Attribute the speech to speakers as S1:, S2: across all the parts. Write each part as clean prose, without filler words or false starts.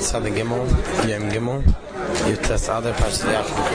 S1: Tzad Gimel, Yom Gimel, Yutes Adar, Parshas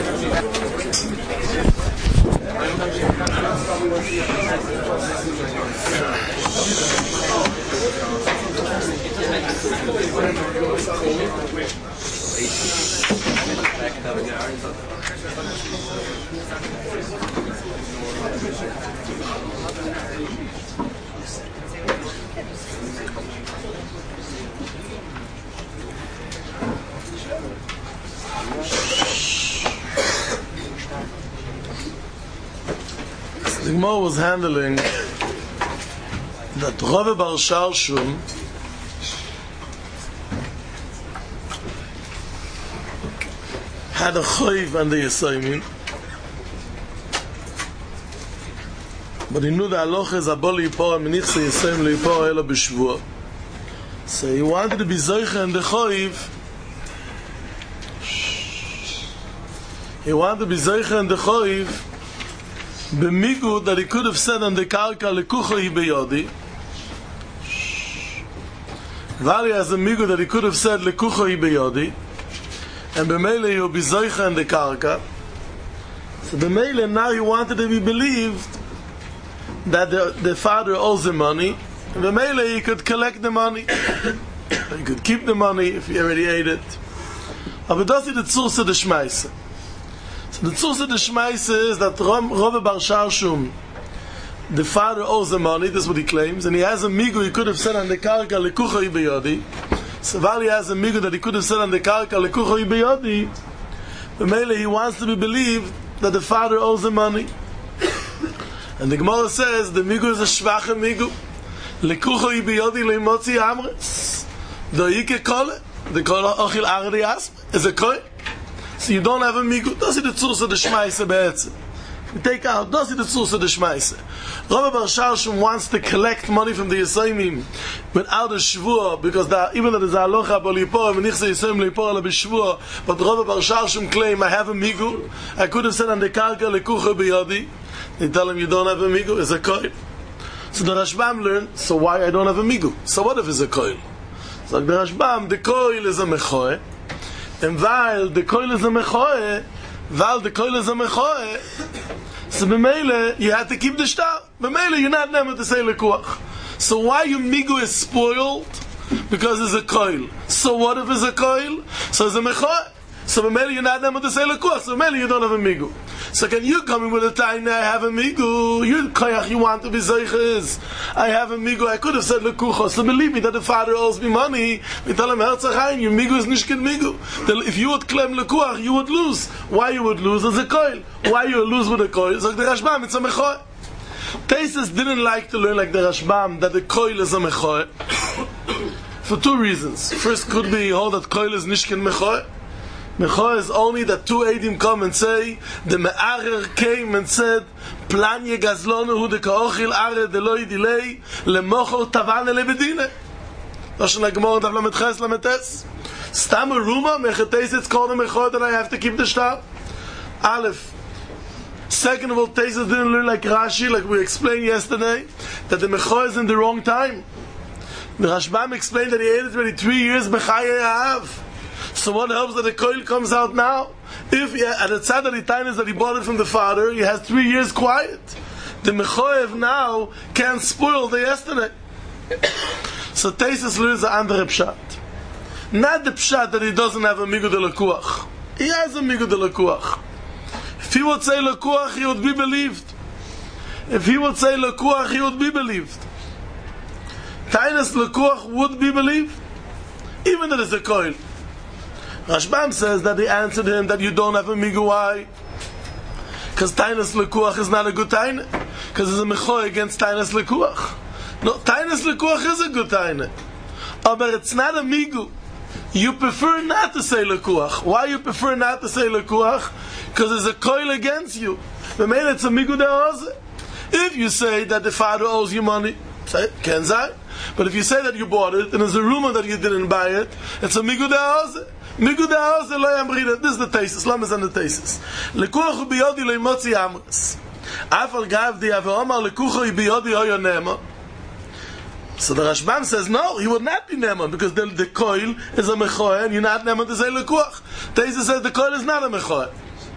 S2: The Gemara was handling that Rava Bar Shalshum had a choiv on the Yesayim, but he knew the halacha is abol yipor aminichse Yesayim leipor ela b'shvua. So he wanted to be zoicha in the choiv. He wanted to be zoicha in the choiv b'migu that he could have said on the karka lekucho hi beyodi. Vali has a migu that he could have said lekucho hi beyodi, and b'meile he'll be zoicha in the karka. So b'meile now he wanted to be believed that the father owes the money, and b'meile he could collect the money. He could keep the money if he already ate it. Aber das ist die Zurse des Schmeiße. So the Zurse des Schmeiße is that Rava Bar Shalshum, the father owes the money, that's what he claims, and he has a migu he could have said on the karka lekucho hi beyodi. So while he has a migu that he could have said on the karka lekucho hi beyodi, b'meile he wants to be believed that the father owes the money. And the Gemara says the migu is a shvache migu. Lekucho hi beyodi leimotzi amres. Doike kole. The kole ochil ardi asm is a koi. So you don't have a migu. Das ist die Zurse des Schmeiße be'etzem. We take out. Das ist die Zurse des Schmeiße. Rava Bar Shalshum wants to collect money from the Yesayim without a shvua, because even though there's a halacha abol yipor v'nichse Yesayim leipor ela b'shvua, but Rava Bar Shalshum claim I have a migu. I could have said on the karka lekucho b'yodi. They tell him you don't have a migu. It's a koil. So the Rashbam learned, so why I don't have a migu? So what if it's a koil? So the Rashbam, the koil is a mechoe, and while the koil is a mechoe, so b'meile you have to keep the shtar. B'meile you're not never to say lekuach. So why your migu is spoiled? Because it's a koil. So what if it's a koil? So it's a mechoe. So b'meile you're not never to say lekuach. So b'meile you don't have a migu. So can you come in with a time I have a migu? You koyach, you want to be zeiches. I have a migu. I could have said lekucha. So believe me that the father owes me money. We tell him herzachayin. Your migu is nishkin migu. If you would claim lekuach, you would lose. Why you would lose? As a koil. Why you would lose with a koil? So the Rashbam, it's a mechoy. Taisus didn't like to learn like the Rashbam that the koil is a mechoy for two reasons. First, could be hold that koil is nishkin mechoy. Mechoy is only that two Eidim come and say, the Me'arer came and said, Planye gazlonu hu de ka'ochil are de lo yidilei, lemochor tavane lebedine. Lashon HaGemara Daf Lamed Ches Lamed Tes. Stam a rumor, mechetes it's called a mechoy that I have to keep the shtar. Aleph. Second of all, Taisus didn't learn like Rashi, like we explained yesterday, that the mechoy is in the wrong time. The Rashbam explained that he ate it already 3 years b'chayei ha'av. So what helps that the koil comes out now? If at the tzad is that he bought it from the father, he has 3 years quiet. The mechoyev now can't spoil the yesterday. So Taisus learns the andere pshat. Not the pshat that he doesn't have a migu de lekuach. He has a migu de lekuach. If he would say lekuach, he would be believed. If he would say lekuach, he would be believed. Tainas lekuach would be believed, even though it's a koil. Rashbam says that he answered him that you don't have a migu. Why? Because Tainas lekuach is not a good taina. Because it's a mechoy against Tainas lekuach. No, Tainas lekuach is a good taina. But it's not a migu. You prefer not to say lekuach. Why you prefer not to say lekuach? Because there's a koil against you. But maybe it's a migu de'oze. If you say that the father owes you money, say it, kenzai. But if you say that you bought it, and there's a rumor that you didn't buy it, it's a migu de'oze. Migu de'oze lo yamrina. This is the Taisus. Lamas and the Taisus. Lekuach hu biyodi lo imotzi amres. Afal gav di ave omar lekuach hu biyodi hoyo nema. So the Rashbam says, no, he would not be Neman, because the coil is a Mechoah, and you're not Neman to say Lekuach. Teisa says the coil is not a Mechoah.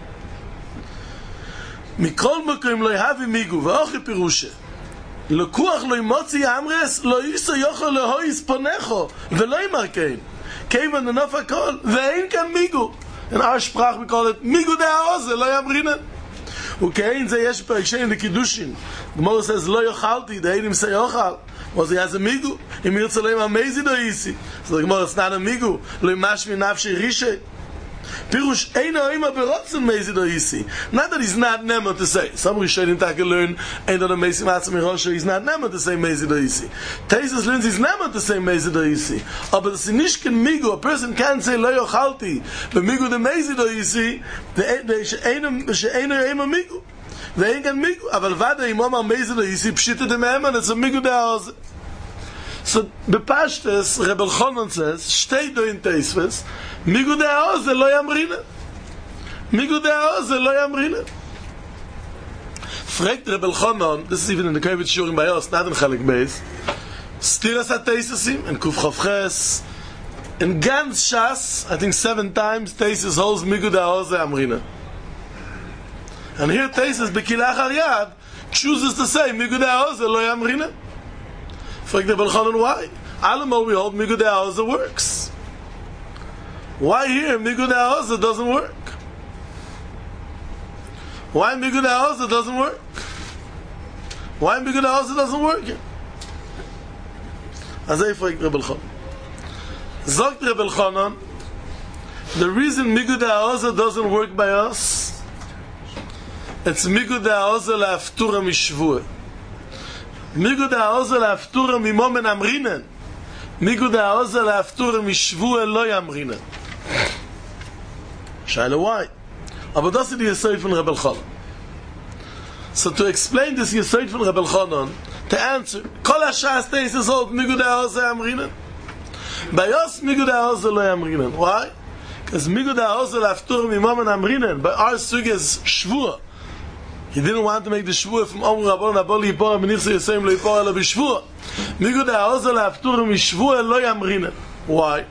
S2: Mikol Mekoim lo yahavi migu, v'ochi pirushe. Lekuach lo imotzi amres, lo yisa yocho lehois ponecho, v'lo imarkein. Kevan enough hakol, ve'ein kan migu. In our sprach we call it migu de ha'oze, lo yamrinen. Ukein ze yesh perishein l'kiddushin. The Gemara says, lo yochalti, the eidim say yochal. Was he has a migu? Im Yerushalayim amazing do isi. So the Gemara, it's not a migu. Lo imashmi nafshi rishe. Pirush eino ima berotzen mezi do isi. Not that he's not nemer to say. Some Rishonim take learn, ain't that a mezi matzah mirosha, he's not nemer to say mezi do isi. Teisus learns he's nemer to say mezi do isi. But the sinishken migu, a person can't say lo yochalti, but migu de mezi do isi, she'eino ima migu. They ain't got migu. Aval vada imam amazing lo isi pshita de mehem, and it's a migu de haoze. So bepashtes Rebel Chonon says, stay do in Teisves, migu de haoze lo yamrina. Migu de haoze lo yamrina. Fragt Rebel Chonon, this is even in the Kovitz Shurim by us, not in Chalik Beis, Stiras HaTeisesim, and Kuf Chavches, in Gans Shas, I think 7 times, Teises holds migu de haoze amrina. And here Teisus Bekilach Aryad chooses to say migu de haoze lo yamrina. Fragt the Belchanan why? Alamo we hold migu de haoze works. Why here migu de haoze doesn't work? Why migu de haoze doesn't work? Why migu de haoze doesn't work? Azay fragt the Belchanan. Sagt the Belchanan, the reason migu de haoze doesn't work by us, it's migu de haoze la'aftura mishvua. Migu de haoze la'aftura mimomen amrinen. Migu de haoze la'aftura mishvua lo yamrinen. Shaila why? Aber das ist die Yesod von Rebel Chonon. So to explain this Yesod von Rebel Chonon, to answer, kol ha'shas teises hold migu de haoze amrinen. By us migu de haoze lo yamrinen. Why? Because migu de haoze la'aftura mimomen amrinen. By our suge is shvua. He didn't want to make the shvua from Omer Rabban Aboli Yipor Menichse Yisayim Lo Yipor Ela B'Shvua. Migu de haoze la'aftura mishvua lo yamrinen. Why?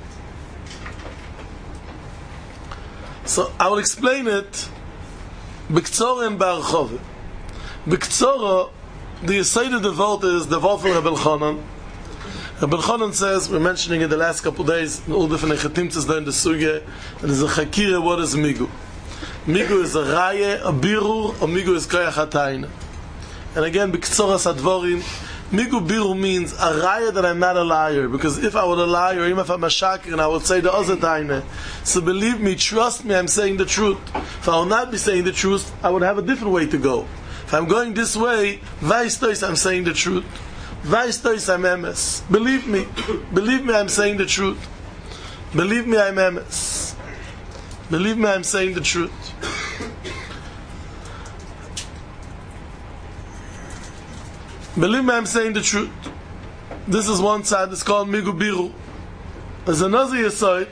S2: So I will explain it B'ktzora and B'archove. B'ktzora, the Yesod of the Volt is the Volt from Rebel Chonon. Rebel Chonon says, we're mentioning it the last couple of days, in all different Echetimtzes there in the Sugya, and there's a Chakira, what is Migu? Migu is a Raye, a Birur, or Migu is Koyach HaTayna. And again, B'ktzora Sadvorim, Migu Birur means a Raye that I'm not a liar, because if I were a liar, even if I'm a shakir, and I would say the other Tayna. So believe me, trust me, I'm saying the truth. If I will not be saying the truth, I would have a different way to go. If I'm going this way, Vaistois, I'm saying the truth. Vaistois, I'm emes. Believe me, I'm saying the truth. Believe me, I'm emes. Believe me, I'm saying the truth. Believe me, I'm saying the truth. This is one side, it's called Migu Biru. There's another Yesod.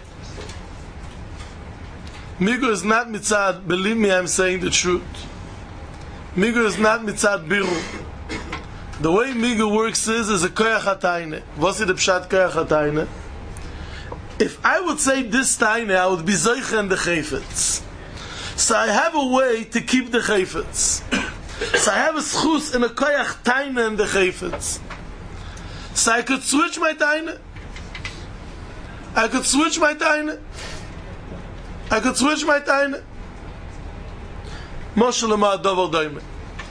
S2: Migu is not mitzad, believe me, I'm saying the truth. Migu is not mitzad Biru. The way Migu works is a Koyach HaTayna. What's the Pshat Koyach HaTayna? If I would say this Tayna, I would be Zoiche in the Chayfetz. So I have a way to keep the Chayfetz. So I have a schus in a Koyach Tayna in the Chayfetz. So I could switch my Tayna. I could switch my Tayna. Moshe Lamar Dover Doime.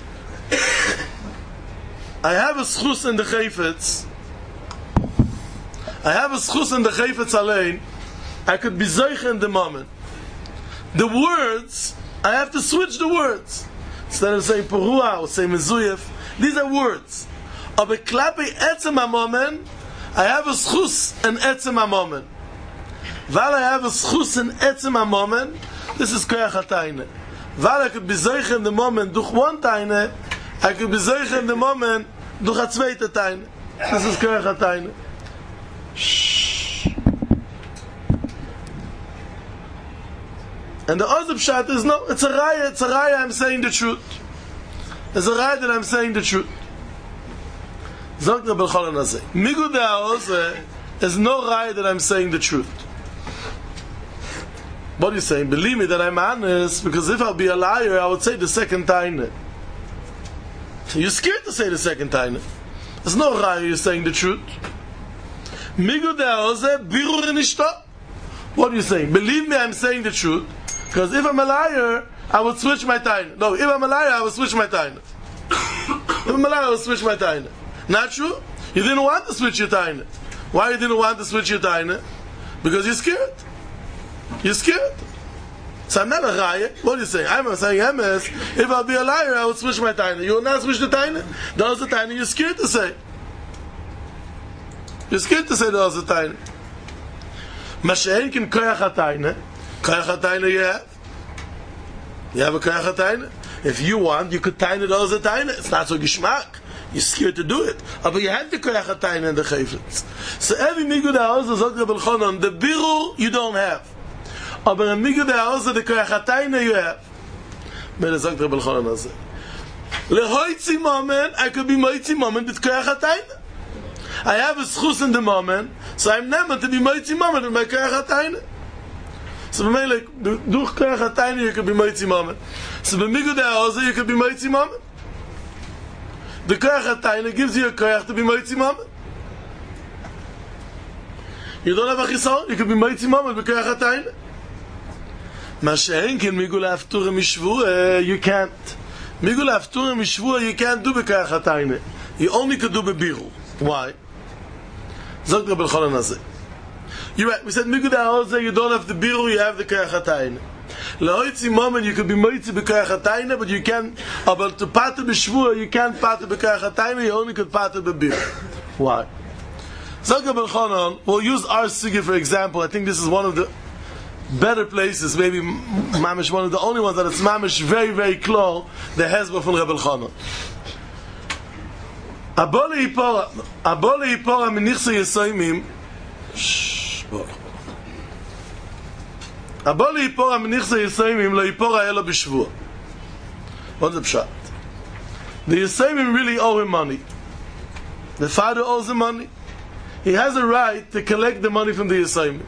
S2: I have a schus in the Chayfetz. Allein. I could be Zoiche in the moment. The words, I have to switch the words. Instead of saying Porua or saying Mezuyef, these are words. Aber klappe etzem moment, I have a schus in etzem moment. While I have a schus in etzem moment, this is Koyach HaTayna. While I could be Zoiche in the moment durch one Tayna, I could be Zoiche in the moment durch a zweite Tayna. This is Koyach HaTayna. And the other pshat is no, it's a raya, I'm saying the truth. It's a raya that I'm saying the truth. Zog Rebbe Elchanan Azeh. Migu de'aoze is no right that I'm saying the truth. What are you saying? Believe me that I'm honest, because if I'll be a liar, I would say the second time. You're scared to say the second time. There's no right you're saying the truth. Migu de'aoze birur nishta. What are you saying? Believe me, I'm saying the truth, because if I'm a liar, I would switch my time. No, if I'm a liar, I would switch my time. If I'm a liar, I would switch my time. Not true? You didn't want to switch your time. Why you didn't want to switch your time? Because you're scared. You're scared. So I'm not a raya. What are you saying? I'm saying emes. If I'll be a liar, I would switch my time. You will not switch the time. That was the time you're scared to say. You're scared to say that was the time. Mashen can koyach hatayne. Koyach hatayne you have. You have a koyach hatayne. If you want, you could tayne those hatayne. It's not so geschmack. You're scared to do it. But you have the koyach hatayne and the chayfetz. So every migu de'aoze zog Rebbe Elchanan, the birur you don't have. Aber in migu de'aoze the koyach hatayne you have. But zog Rebbe Elchanan azeh. Lehoitzi moment, I could be moitzi moment with koyach hatayne. I have a schus in the moment, so I'm never to be moitzi moment with my koyach hatayne. So b'meilek, durch koyach hatayne you could be moitzi moment. So b'migu de'aoze you could be moitzi moment. The koyach hatayne gives you a koyach to be moitzi moment. You don't have a chisar, you can be moitzi moment with koyach hatayne. Mashen ken migu le'afturim mishvua, you can't. Migu le'afturim mishvua you can't do b'koyach hatayne. You only could do b'birur. Why? Zog Rebbe Elchanan azeh. You're right, we said migu de'aoze you don't have the birur, you have the koyach hatayne. Lehoitzi moment you could be moitzi b'koyach hatayne, but you can't. But to pater b'shvua you can't pater b'koyach hatayne, you only could pater b'birur. Why? Zog Rebbe Elchanan, we'll use our sugya for example. I think this is one of the better places, maybe mamish one of the only ones that it's mamish very, very close, the hezbollah from Rebbe Elchanan. Abole ipora menichse yesoimim. Abole ipora menichse yesoimim lo ipora elo b'shvua. What's the pshat? The yesoimim really owe him money. The father owes him money. He has a right to collect the money from the yesoimim.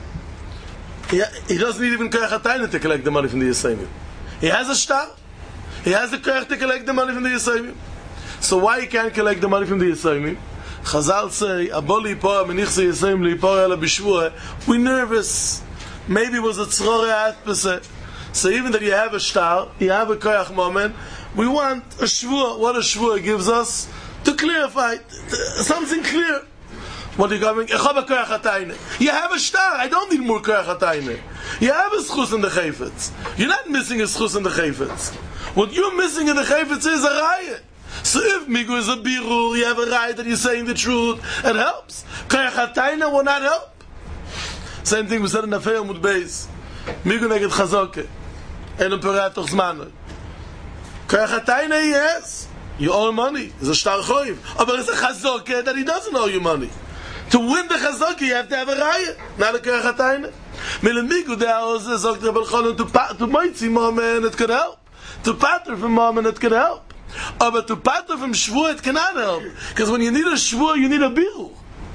S2: He doesn't need even koyach hatayne to collect the money from the yesoimim. He has a shtar. He has the koyach to collect the money from the yesoimim. So why he can't collect the money from the yesoimim? Chazal say, "Aboli ipora menichse yesoimim leipora ela b'shvua." We're nervous. Maybe it was a tzrore atpese. So even that you have a shtar, you have a koyach moment, we want a shvua. What a shvua gives us to clarify something clear. What are you going? You have a shtar. I don't need more koyach hatayne. You have a schus in the chayfetz. You're not missing a schus in the chayfetz. What you're missing in the chayfetz is a raya. So if migu is a birur, you have a raya that you're saying the truth. It helps. Koyach hatayne will not help. Same thing we said in the Afei Amud Beis. Migu neged chazoke. En a perat toch zman. Koyach hatayne, yes. You owe money. It's a shtar choiv. But it's a chazoke that he doesn't owe you money. To win the chazaka, you have to have a raya, not a koyach hatayne. Migu de'aoze zogt Rebbe Elchanan to moitzi moment it could help. To pater from moment it could help. But to pater from shvua it cannot help. Because when you need a shvua, you need a birur.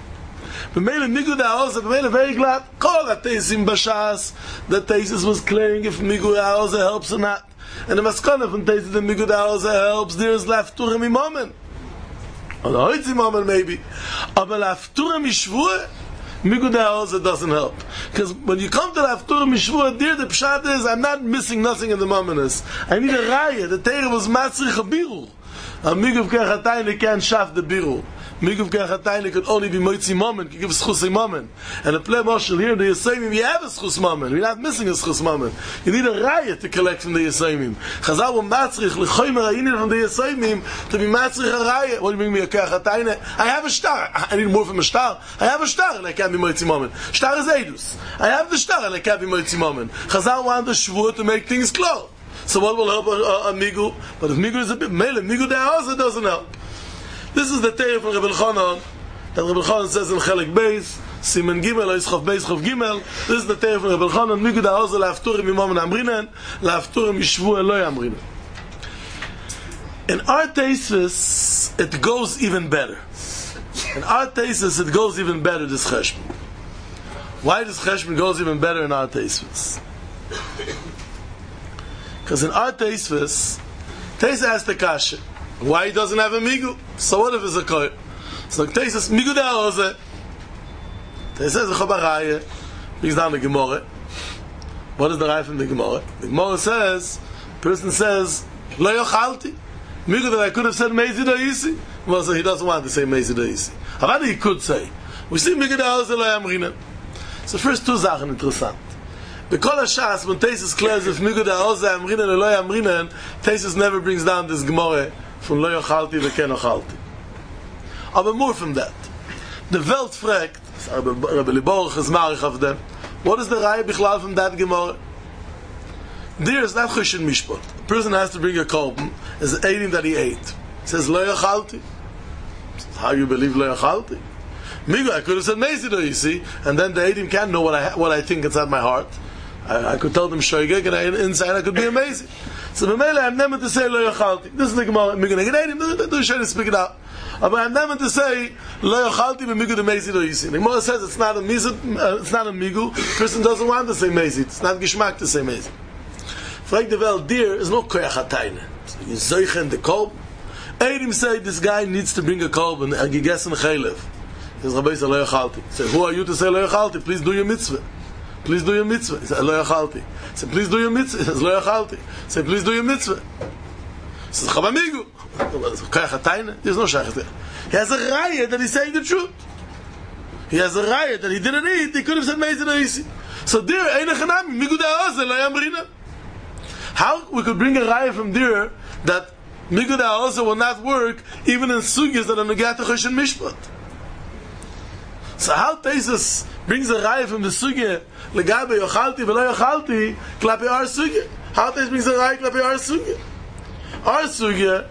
S2: Migu de'aoze, very glad. Kol ha-teisim b'shas, the teisis was clearing if migu de'aoze helps or not. And the maskana from teisis that migu de'aoze helps, there is lafturim moment. On the hoitzi moment maybe. But lafturim mishvua, migu de'aoze doesn't help. Because when you come to lafturim mishvua, there the pshat is, I'm not missing nothing in the momentus. I need a raya. The Torah was matzrich a birur. A migu koyach hatayne can't shaf the birur. Migu koyach hatayne could only be moitzi moment, could give schus a moment. And the play marshal here, the yesoimim, you have a schus moment. You're not missing a schus moment. You need a raya to collect from the yesoimim. Chazal will matzrich lechoymer ha'inin from the yesoimim to be matzrich a raya. What do you mean me a koyach hatayne? I have a shtar. I need more from a shtar. I have a shtar and I can't be moitzi moment. Shtar is edus. I have the shtar and I can't be moitzi moment. Chazal want the shvur to make things clear. So what will help a migu? But if migu is a bit mele, migu de'aoze doesn't help. This is the Torah from Rebbe Elchanan that Rebbe Elchanan says in Chelek Beis, Simen Gimel, Ois Beis Chof Gimel. This is the Torah from Rebbe Elchanan. Migu de'aoze la'afturim imam amrinen, la'afturim yishvu eloi amrinen. In our tesis, it goes even better. In our thesis, it goes even better, this cheshbon. Why this cheshbon goes even better in our thesis? Because in our thesis asks the kasha, why he doesn't have a migu? So what if it's a koil? So the thesis, migu de haoze. Thesis is a chobaraya. Brings down the Gemara. What is the raya from the Gemara? The Gemara says, person says, lo yochalti. Migu that I could have said mezi do yisi. Well, so he doesn't want to say mezi do yisi. However, he could say, we see migu de haoze lo yamrinen. So first two Sachen interessant. The Kol HaShas, when Tesis clears if Migu da Oze Amrinen or Lo Amrinen, Tesis never brings down this Gemara from Lo Yochalti V'ken Ochalti. Aber more from that. The Welt fragt, Rabbi Liborach is marich of them, what is the Raya Bichlal from that Gemara? There is not Choshen Mishpat. A person has to bring a korban, is eating that he ate. He says Lo Yochalti. How you believe Lo Yochalti? Migu, I could have said Mezi do you see, and then the Eidim can't know what I think inside my heart. I could tell them shoygeg, and inside I could be amazing. So b'meila, I'm never to say lo yochalti. This is the Gemara. Migu neged Eidim. Do you speak it out? But I'm never to say lo yochalti b'migu de mezi do you see. The Gemara says it's not a migu. Person doesn't want to say mezi. It's not geschmack to say mezi. Frag the Welt, there is no koyach hatayne. You zoichen the kolb. Eidim say this guy needs to bring a kolb and gegessen chaylev. He says, Rabbi, say lo yochalti. He says, who are you to say lo yochalti? Please do your mitzvah. Please do your mitzvah. He says, lo yochalti. He says, please do your mitzvah. He says, lo yochalti. He says, please do your mitzvah. He says, chabamigu. There's no shayach there. He has a raya that he's saying the truth. He has a raya that he didn't eat. He could have said meizi no isi. So there, eine chanami, migu da oze, lo yamrina. How we could bring a raya from there that migu da oze will not work even in sugyas that are negat choshen mishpat. So how Tesis brings a raya from the sugya legabe yochalti v'lo yochalti klapi our sugya? How Tesis brings a raya klapi our sugya? Our sugya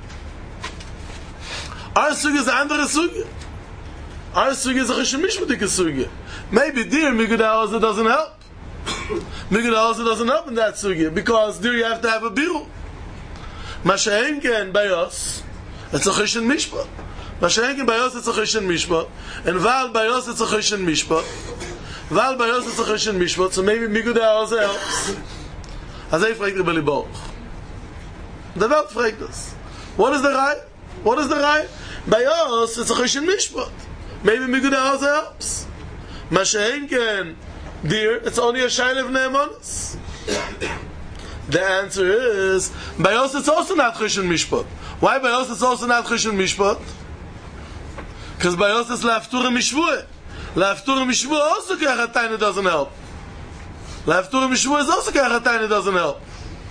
S2: is a andere sugya. Our sugya is a choshen mishpatik sugya. Maybe there migu da oze doesn't help. Migu da oze doesn't help in that sugya because there you have to have a biru. Mashaim ken bayos, it's a choshen mishpat. Mashenkin bayos it's a choshen mishpat, and val bayos it's a choshen mishpat. Val bayos it's a choshen mishpat. So maybe migu da oze helps. As I fragt Rabbi Liborach. The Welt fragt us. What is the rai? What is the rai? Bayos it's a choshen mishpat. Maybe migu da oze helps. Mashenkin, dear, it's only a shaila of ne'emonos. The answer is bayos it's also not choshen mishpat. Why bayos it's also not choshen mishpat? Because by us it's la'aftura mishvua. La'aftura mishvua also k'achatayna doesn't help. La'aftura mishvua is also k'achatayna doesn't help.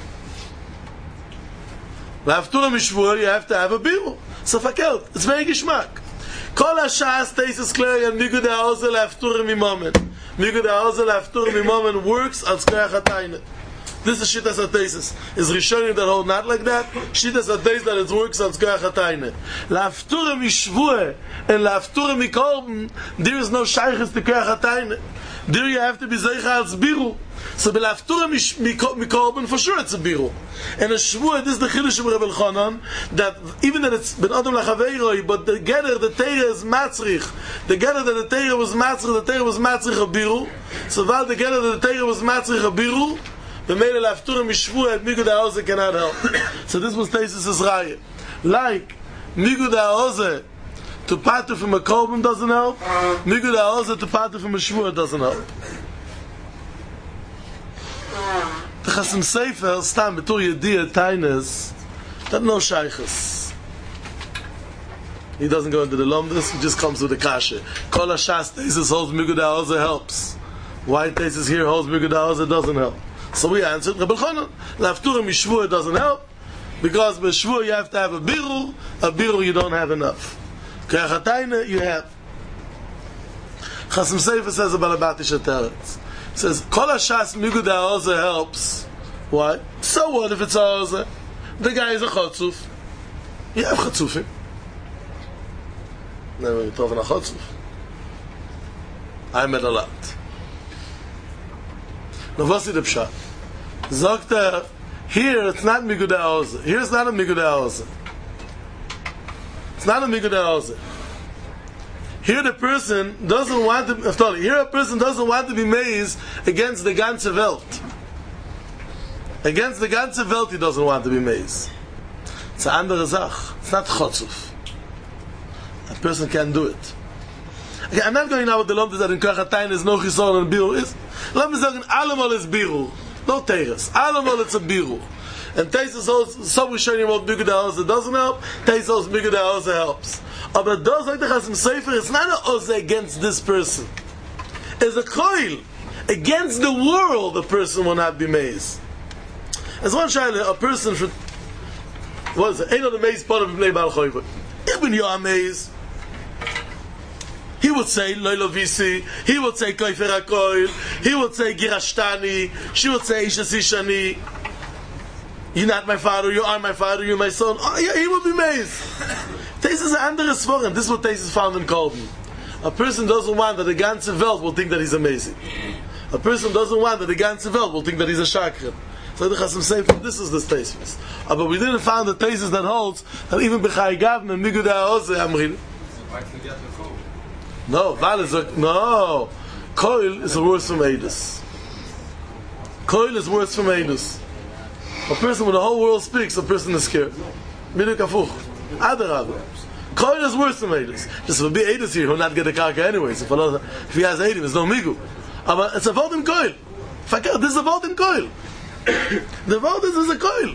S2: La'aftura mishvua you have to have a biru. So fakelt, it's very gishmak. Kol ha'shas teises klei and migu da'oze la'aftura mimomen. Migu da'oze la'aftura mimomen works as k'achatayna. This is Shittas HaTeises. Is Rishonim that hold not like that? Shittas HaTeises that it works on Zkoyach HaTayne. La'aftura mishvua and la'aftura mikorben, there is no shaychus to Koyach HaTayne. There you have to be zeicha als biru. So la'aftura mikorben, for sure it's a biru. And a shvua, this is the Chiddush of Rebbe Elchanan, that even that it's ben Adam lachaveiroi, but the getter, the Teira is matzrich. The getter that the Teira was matzrich, the Teira was matzrich a biru. So while the getter that the Teira was matzrich a biru, the mele la'aftura mishvua at migu da'oze cannot help. So this was Tesis' raya. Like migu da'oze to patu from a korban doesn't help. Migu da'oze to patu from a shvua doesn't help. The Chasam Sofer stam betur yediyah tainus that no shaychus. He doesn't go into the lomdus. He just comes with the kasha. Kol ha'shas Tesis holds migu da'oze helps. Why Tesis here holds migu da'oze doesn't help? So we answered, Rebbe Elchanan, la'aftura mishvua doesn't help, because by shvua you have to have a biru you don't have enough. K'achatayna you have. Chasam Sofer says about Abatish Teretz. He says, Kol ha'shas migu da'oze helps. Why? So what if it's oze? The guy is a chotzuf. You have chotzufim. Never you talk on a chotzuf. I met a lot. Now what's the pshat? Sagt here it's not migu da'oze. Here it's not a migu da'oze. It's not a migu da'oze. Here the person doesn't want to. Here a person doesn't want to be meis against the ganze Welt. Against the ganze Welt, he doesn't want to be meis. It's an andere Sach. It's not chotzuf. A person can't do it. Okay, I'm not going now with the lump that in Kachatayim is no chisor and biru is. Let me say, allemal is biru. No teres. Allemal it's a biru. And Teisus also, some we show you about Bigud HaOze doesn't help, Teisus also Bigud HaOze helps. But those like the Chasam Sofer, it's not an Oze against this person. It's a koil. Against the world, the person will not be maize. As one shaila, a person should, what is it? Ain't on the maize part of the Baal Choyva. Ich bin ja maize. He would say Loilo Visi, he would say Koifer HaKoil, he would say Girashtani, she would say Ishasishani. You're not my father, you are my father, you're my son. Oh yeah, he would be maize. This is an andere Sforim. This is what Teisus found in Kolben. A person doesn't want that the ganze Welt will think that he's amazing. A person doesn't want that the ganze Welt will think that he's a shakran. So the Chasam Sofer, this is the Teisus. But we didn't find the Teisus that holds that even B'chai Gavne and Bigud HaOze Amrin. No, no. Koil is worse from Eidus. Koil is worse from Eidus. A person when the whole world speaks, a person is scared. Miduk Afuch. Adar. Koil is worse than Eidus. Just if be Eidus here, he'll not get the karka anyways. If he has Eidim, it's no Migu. But it's a vote in Koil. This is a vote in Koil. The vote is a Koil.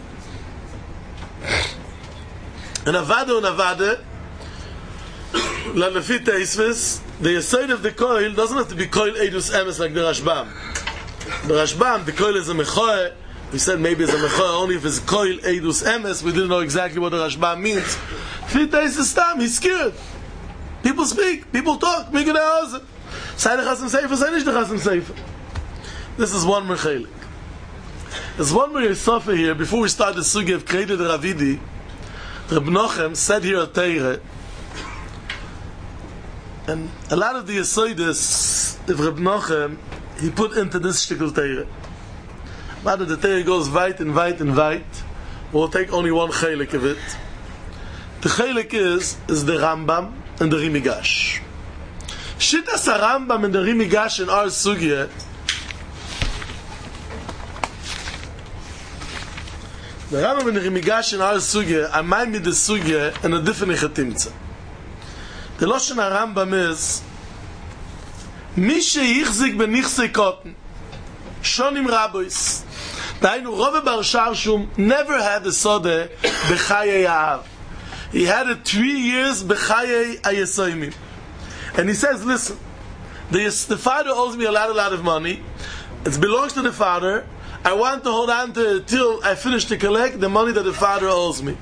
S2: And Avada, Lalefi Teisvis, the Yesod of the Koil doesn't have to be Koil Eidus Emes like the Rashbam. The Rashbam, the Koil is a Mechoe. We said maybe it's a Mechoe only if it's Koil Eidus Emes. We didn't know exactly what the Rashbam means. Fi Teisvis Tam, he's scared. People speak, people talk. Bigud HaOze. Say the Chasam Sofer, say nicht the Chasam Sofer. This is one more chelik. There's one more Yisofah here. Before we start the Sugi of Kreide the Ravidi, Reb Nochem said here at Teire, and a lot of the Yesodis of Reb Nochem he put into this shtickle Teire. But the Teire goes weit and weit and weit. We'll take only one chelik of it. The chelik is the Rambam and the Rimigash. Shittas Rambam and the Rimigash in our Sugya, the Rambam and the Rimigash in our Sugya are made the Sugya in a different Chetimtza. The Lashon HaRambam is Mi sheyichzik benichsei kotten shonim rabois. Dainu Rove Bar Sharshum never had the Sode b'chayei ha'av. He had it 3 years b'chayei hayesoimim. And he says, listen, the father owes me a lot of money. It belongs to the father. I want to hold on to it till I finish to collect the money that the father owes me.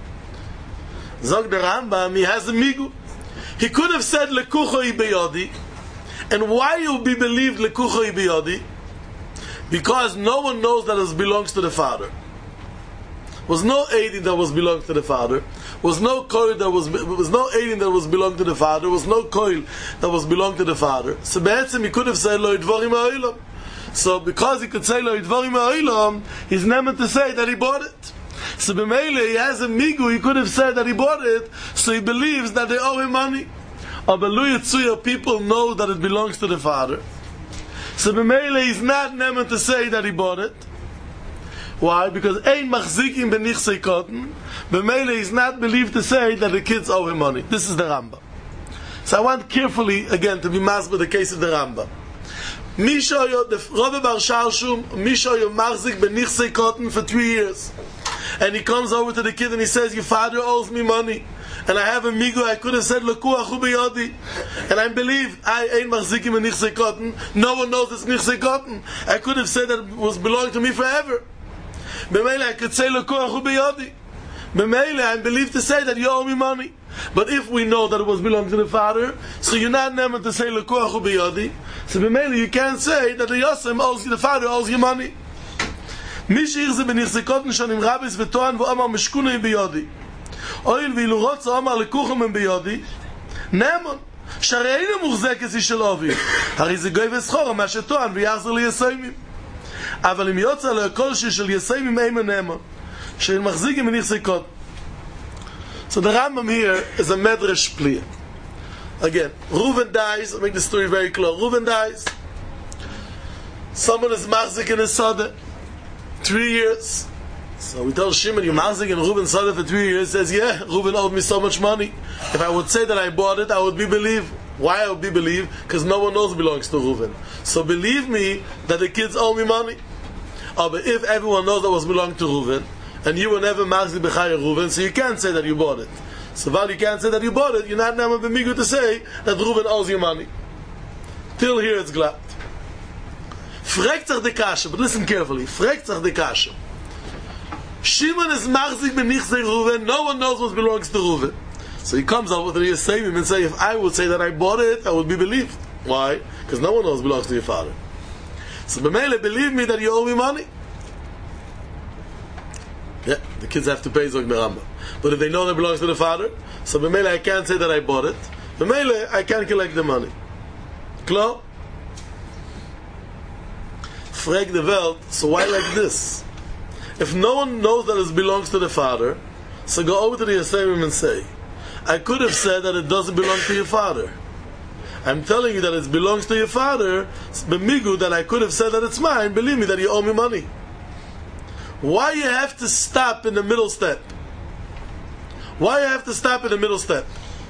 S2: Zog the Rambam, he has a migu. He could have said lekuchoi beyodi. And why you be believed lekuchoi beyodi? Because no one knows that it belongs to the father. Was no aiding that was belonged to the father. Was no coil that was no aiding that was belonged to the father. Was no coil that was belonged to the father. So be'etzem he could have said lo yidvorim ha'olam. So because he could say lo yidvorim ha'olam, he's never to say that he bought it. So b'meile he has a migu. He could have said that he bought it, so he believes that they owe him money. But Yitzuya people know that it belongs to the father. So b'meile he's not never to say that he bought it. Why? Because ein machzikim benichsei kotten. B'meile he's not believed to say that the kids owe him money. This is the Rambam. So I want carefully again to be masked with the case of the Rambam. Mishoyo, the Rove Bar Sharshum, Mishoyo machzik benichsei kotten for 3 years. And he comes over to the kid and he says, your father owes me money. And I have a migu, I could have said, Lekuachu beyodi. And I believe, I ain't machzikim and nichsei kotten. No one knows it's nichsei kotten. I could have said that it was belonging to me forever. B'meile, I could say, Lekuachu beyodi. B'meile, I'm believed to say that you owe me money. But if we know that it was belonging to the father, so you're not never to say, Lekuachu beyodi. So b'meile, you can't say that the Yosem owes you, the father owes you money. Mish irze benichsei kotten shonim rabis v'toan v'omar meshkunei beyodi. Oil ואילו רוצה אומר לקוחם הם ביודי נאמון שהרי אינו מוחזק כסי של אובי הרי זה גוי וסחור מה שטוען ויחזר ליסיימים אבל אם יוצא לו כלשהו של יסיימים אימן נאמון שאין מחזיקים מניחסי קוד. So the Rambam here is a medrash pliya. Again, Reuven dies. I'll make the story very clear. Reuven dies. Someone is machzik in his sada 3 years. So we tell Shimon, you machzik in Reuven's sada for 3 years. He says, yeah, Reuven owed me so much money. If I would say that I bought it, I would be believed. Why I would be believed? Because no one knows it belongs to Reuven. So believe me that the kids owe me money. Oh, but if everyone knows that was belonged to Reuven, and you were never machzik b'chaya Reuven, so you can't say that you bought it. So while you can't say that you bought it, you're not now b'migu to say that Reuven owes you money. Till here it's glatt. Fragt sich die Kasche, but listen carefully. Fragt sich die Kasche. Shimon is machzik b'nichsei Reuven. No one knows what belongs to Reuven. So he comes out with the Yisayim and say, if I would say that I bought it, I would be believed. Why? Because no one knows it belongs to your father. So b'meile, believe me that you owe me money. Yeah, the kids have to pay Zog Meramba. But if they know that it belongs to the father, so b'meile I can't say that I bought it. B'meile I can't collect the money. Klar? Frag the Welt, so why like this? If no one knows that it belongs to the father, so go over to the Yisayim and say, I could have said that it doesn't belong to your father. I'm telling you that it belongs to your father, b'migu, that I could have said that it's mine, believe me that you owe me money. Why you have to stop in the middle step? Why you have to stop in the middle step?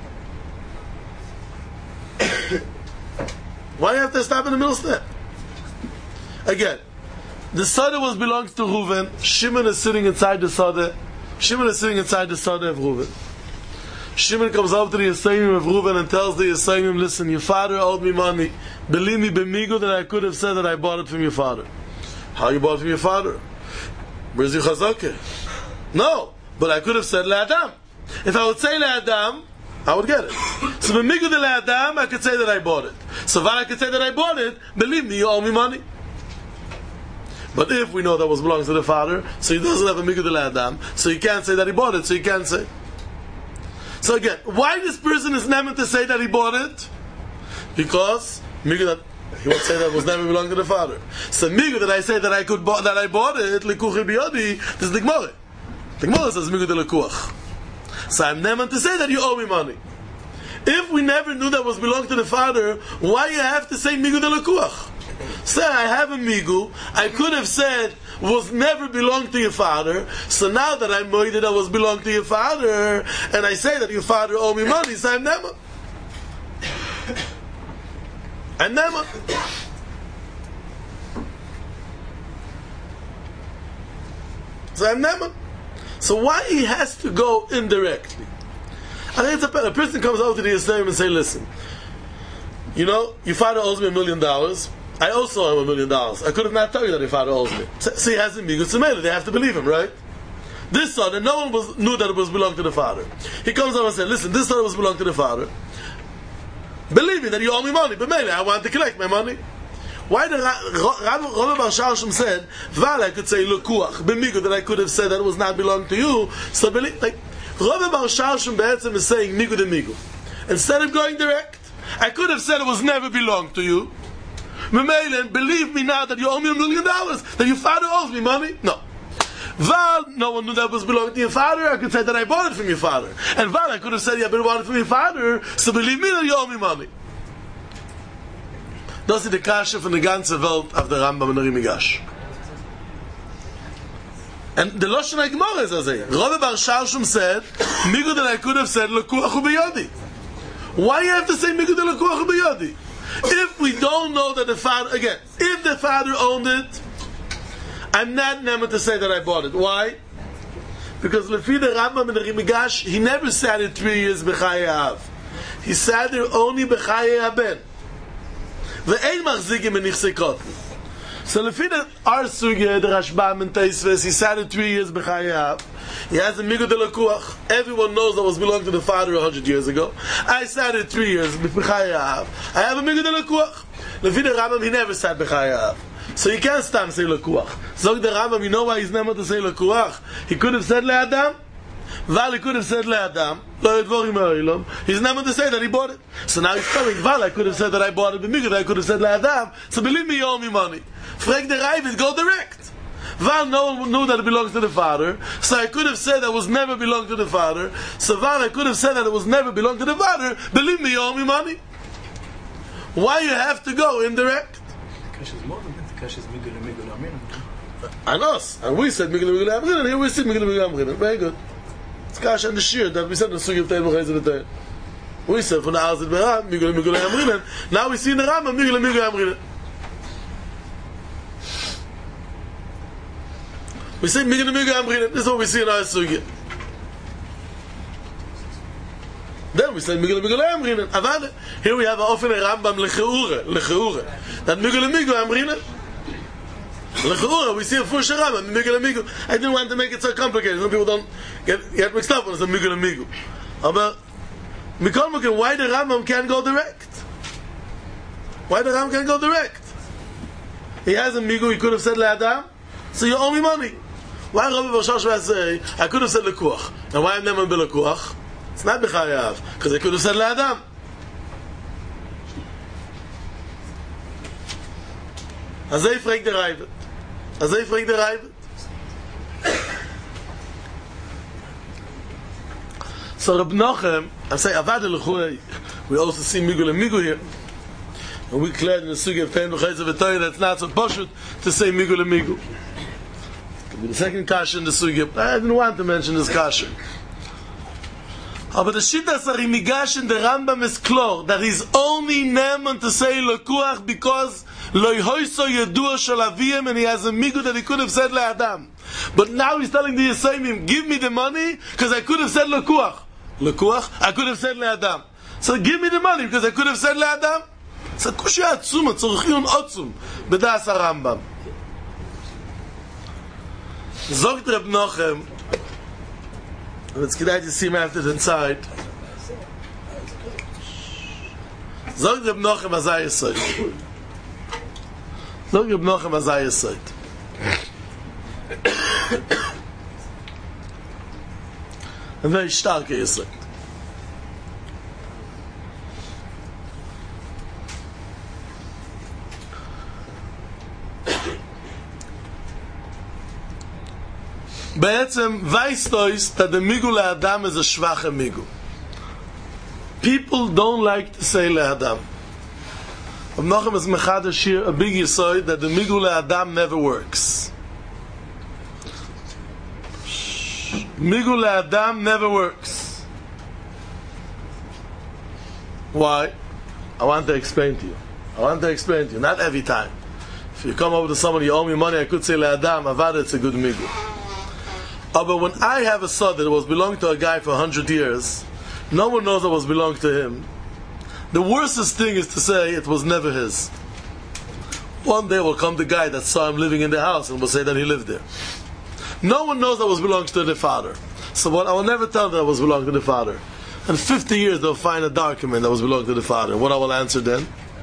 S2: Why you have to stop in the middle step? Again, the Sada belongs to Reuven. Shimon is sitting inside the Sada. Shimon is sitting inside the Sada of Reuven. Shimon comes up to the Yisayim of Reuven and tells the Yisayim, listen, your father owed me money. Believe me, b'migu, that I could have said that I bought it from your father. How you bought it from your father? Where's your chazakah? No, but I could have said le'adam. If I would say le'adam, I would get it. So b'migu de le'adam, I could say that I bought it. So while I could say that I bought it, believe me, you owe me money. But if we know that was belongs to the father, so he doesn't have a migu de le'adam, so he can't say that he bought it, so he can't say. So again, why this person is never to say that he bought it? Because migu that he would say that was never belonged to the father. So migu that I say that I bought it, likuchi biyodi, this is the Gemara. The Gemara says migu de lekuach. So I'm never to say that you owe me money. If we never knew that was belonged to the father, why you have to say migu de lekuach? Say I have a migu, I could have said was never belonged to your father, so now that I'm moided that was belonged to your father, and I say that your father owe me money, so I'm never. I'm never. So I'm never. So why he has to go indirectly? I think it's a person comes out to the Yisrael and say, listen, you know, your father owes me $1 million. I also owe $1 million. I could have not told you that your father owes me. So he has a migu tzemela. They have to believe him, right? This son, and no one knew that it was belonged to the father. He comes up and says, listen, this son was belonged to the father. Believe me that you owe me money, but maybe I want to collect my money. Why the Rabbi Bar Shalshim said, Val, I could say lekuach, b'migu, that I could have said that it was not belonged to you. So believe, like, Rabbi Bar Shalshim be'etzem is saying migu de migu. Instead of going direct, I could have said it was never belonged to you. And believe me now that you owe me $1 million, that your father owes me money. No. Val, no one knew that was belonging to your father. I could say that I bought it from your father. And Val, I could have said, yeah, but I bought it from your father, so believe me that you owe me money. Das ist die Kasche von der ganzen Welt auf der Rambam und der Rimigash. And the Lashon HaGemara is as a Rabbi Bar Shalshim said, migu that I could have said, lekuach hu b'yodi. Why you have to say migu de lekuach hu b'yodi? If we don't know that the father, again, if the father owned it, I'm not never to say that I bought it. Why? Because Lefi the Rambam and the Rimigash, he never sat it 3 years b'chaye av. He sat there only b'chaye haben. Ve'ein machzikim in nichsei kotten. So Lefi the Arsugye, the Rashbam and Teisves, he sat it 3 years b'chaye av. He has a migu de lekuach. Everyone knows that was belonged to the father 100 years ago. I sat it 3 years b'chaye av. I have a migu de lekuach. Lefi the Rambam, he never sat b'chaye av. So you can't stand say lekuach. Zog the Rambam, you know why he's never to say lekuach? He could have said le'adam. Val, he could have said le'adam. Lo yedvorim ha'olam. He's never to say that he bought it. So now he's coming. Val, I could have said that I bought it. B'migud, I could have said le'adam. So believe me, you owe me money. Frag the Ravid, go direct. Val no one knew that it belongs to the father, so I could have said that it was never belonged to the father. So Val, I could have said that it was never belonged to the father. Believe me, you owe me money. Why you have to go indirect? And us, and we said Migul Amrin, and here we see Migul Amrin. Very good. It's Kash and the Shir that we said in the Sugi of Teiv Chayz V'Teiv. We said from the Azid Beram, Migul Amrin. Now we see in the Rambam Migul Amrin. We say Migul Amrin. This is what we see in our Sugi. Then we say Migul Amrin. Avad. Here we have often a Rambam Lecheure. That Migul Amrin. Lecheure, we see a full Rambam Migul Amrin. I didn't want to make it so complicated. Some people don't get mixed up when it's a Migul Amrin. But why the Rambam can't go direct? Why the Rambam can't go direct? He has a Migu, he could have said Le'adam, so you owe me money. Why Rabbi Bashashva say, I could have said Lekuach, and why I'm never Lekuach? It's not B'chayav, because I could have said Le'adam. Azay fragt der Reivet. So Reb Nochem, I say Avad L'Chui, we also see Migul and Migu here. And we declared in the Sugi of Teiv Chayz V'Teiv that it's not so poshut to say Migul and Migu. It could be the second kasha in the Sugi. I didn't want to mention this kasha. But the Shittas Arimigash in the Rambam is clear that he's only neman to say Lekuach because Lo Yehoiso Yedua Shel Aviyim, and he has a Migu that he could have said Le'adam. But now he's telling the Yisayimim, give me the money because I could have said Lekuach. I could have said Le'adam. So give me the money because I could have said Le'adam. So Kushya Atzum, Tzorchiyun Otzum, B'das HaRambam. Zogt Reb Nochem, and it's kedai to see him after the inside. Zogt Reb Nochem Azay Yesod. Zogt Reb Nochem Azay Yesod. A very starke Yesod. Be'etzem weißt euch that the Migu Le'adam is a schwache Migu. People don't like to say Le'adam. Rav Nochem is mechadash here a big yisoid that the Migu Le'adam never works. Migu Le'adam never works. Why? I want to explain to you. Not every time. If you come over to someone, you owe me money, I could say Le'adam, Avad, it's a good Migu. But when I have a son that was belonging to a guy for 100 years, no one knows it was belonging to him. The worstest thing is to say it was never his. One day will come the guy that saw him living in the house and will say that he lived there. No one knows that was belongs to the father. So what I will never tell them that was belonging to the father. In 50 years they'll find a document that was belonging to the father. What I will answer then?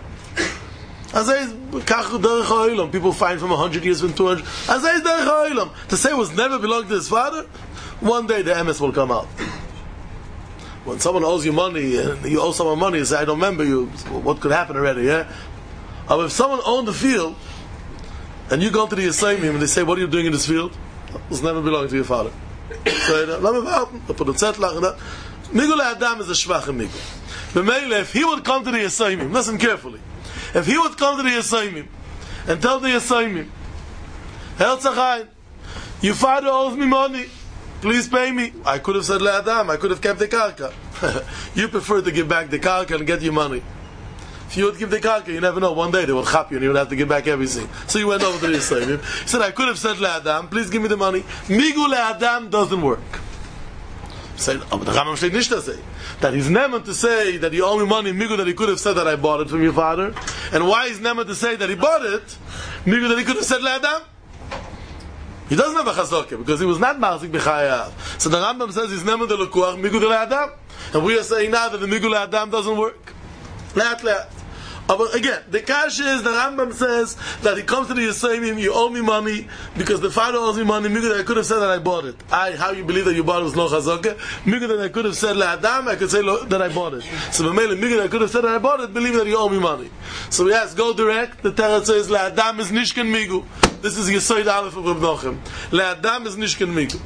S2: People find from 100 years, from 200. To say it was never belonged to his father, one day the MS will come out. When someone owes you money, and you owe someone money, you say, I don't remember you, what could happen already, yeah? But if someone owned the field, and you go to the Yisayimim, and they say, what are you doing in this field? It was never belonging to your father. Say, put a zettlach, Migul Adam is a shvache Migul. If he would come to the Yisayimim, listen carefully, if he would come to the Yisayimim and tell the Yisayimim, Herzachain, your father owes me money, please pay me. I could have said Le'adam, I could have kept the karka. You prefer to give back the karka and get your money. If you would give the karka, you never know, one day they would chop you and you would have to give back everything. So you went over to the Yisayimim. He said, I could have said Le'adam, please give me the money. Migu Le'adam doesn't work. He said, oh, but the Rambam steht nicht to say. That he's never to say that you owe me money, Migu, that he could have said that I bought it from your father. And why he's never to say that he bought it, Migu, that he could have said Le'adam? He doesn't have a chazokah, because he was not Marzik B'chayav. So the Rambam says he's never the Lekuach, Migu de Le'adam. And we are saying now that the Migu Le'adam doesn't work. Le'at. But again, the kasha is the Rambam says that he comes to the Yisraelim, you owe me money because the father owes me money. Migud, I could have said that I bought it. How you believe that you bought it was no chazaka? Migud, that I could have said Adam, I could say that I bought it. So Migud, I could have said that I bought it, believe that you owe me money. So we ask, go direct. The Torah says Adam is nishken migu. This is Yesod Aleph of Reb Nochem. Adam is nishken migu.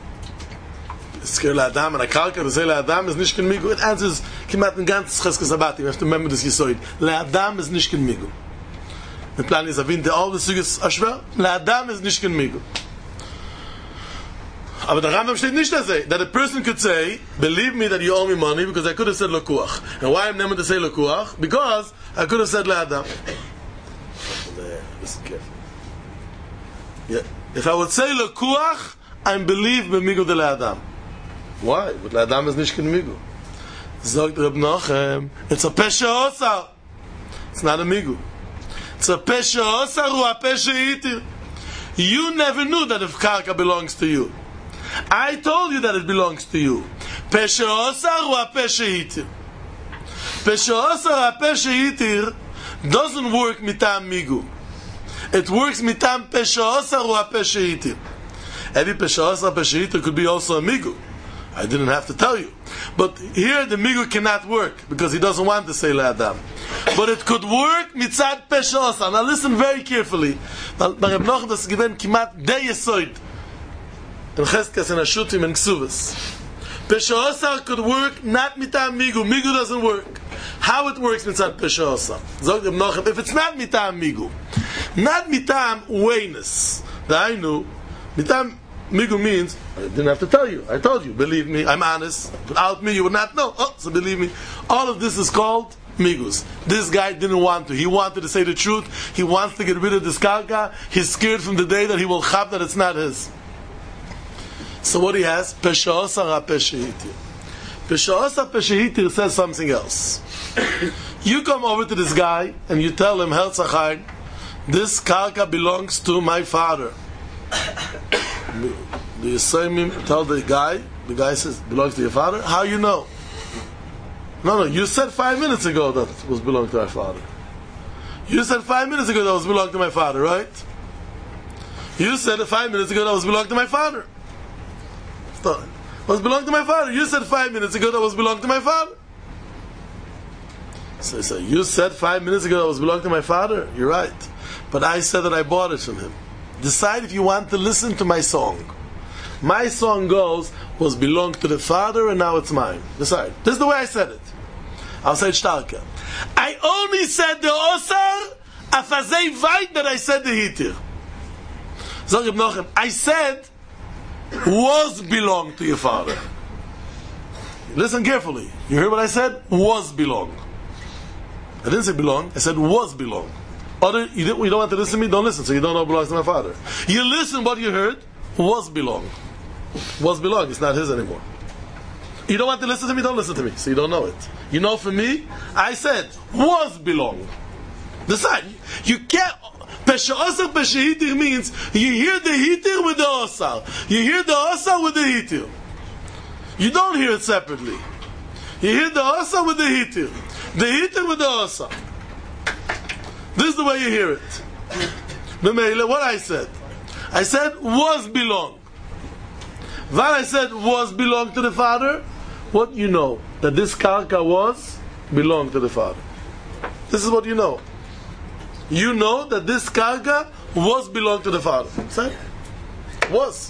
S2: Adam and a karka to say Adam is nishken migu. It answers kimat in ganz cheskes abati. You have to remember this Yesod. Adam is nishken migu. The plan is avinte all the sugas ashver. Adam is nishken migu. But the Rambam steht nicht that a person could say, believe me that you owe me money because I could have said lekuach. And why I'm never to say lekuach? Because I could have said Adam. Listen carefully. Yeah. If I would say lekuach, I believe b'migu de Adam. Why? But Adam is nishken migu. Sagt Reb Nochem, it's a pesha osar. It's not a migu. It's a pesha osar or a pesha itir. You never knew that if karka belongs to you. I told you that it belongs to you. Pesha osar or a pesha itir. Pesha osar or a pesha itir doesn't work mitam migu. It works mitam pesha osar or a pesha itir. Every pesha osar pesha itir could be also a migu. I didn't have to tell you. But here the migu cannot work because he doesn't want to say L'Adam. But it could work mitzad pesha osar. Now listen very carefully. Reb Nochem das given kimat de Yesod. In Cheskas and Ashutim and Ksuvas. Pesha osar could work not mitam migu. Migu doesn't work. How it works mitzad pesha osar? Zog Reb Nochem, if it's not mitam migu, not mitam wayness, that I knew, mitam migu means, I didn't have to tell you. I told you. Believe me, I'm honest. Without me, you would not know. Oh, so believe me. All of this is called migus. This guy didn't want to. He wanted to say the truth. He wants to get rid of this karka. He's scared from the day that he will chap that it's not his. So what he has? Pesha osar pesha hitir. Pesha osar pesha hitir says something else. You come over to this guy and you tell him, Herzachai, this karka belongs to my father. The Yisraelim tell the guy says, belongs to your father? How you know? No, you said 5 minutes ago that it was belong to my father. You said 5 minutes ago that was belong to my father, right? You said 5 minutes ago that was belong to my father. Was belong to my father. You said 5 minutes ago that was belong to my father. So you said 5 minutes ago that was belong to my father? You're right. But I said that I bought it from him. Decide if you want to listen to my song. My song goes, was belonged to the father and now it's mine. Decide. This is the way I said it. I'll say it starker. I only said the osar afazei vayt that I said the hitir. Zog Reb Nochem, I said was belonged to your father. Listen carefully. You heard what I said? Was belong. I didn't say belong. I said was belong. You don't want to listen to me? Don't listen. So you don't know it belongs to my father. You listen what you heard. Was belong. Was belong. It's not his anymore. You don't want to listen to me? Don't listen to me. So you don't know it. You know for me, I said was belong. Decide. You can't. Pesha osar pesha hitir means you hear the hitir with the osar. You hear the osar with the hitir. You don't hear it separately. You hear the osar with the hitir. The hitir with the osar. This is the way you hear it. What I said was belong. While I said was belong to the father, what you know? That this karka was belong to the father. This is what you know. You know that this karka was belong to the father. Say? Was.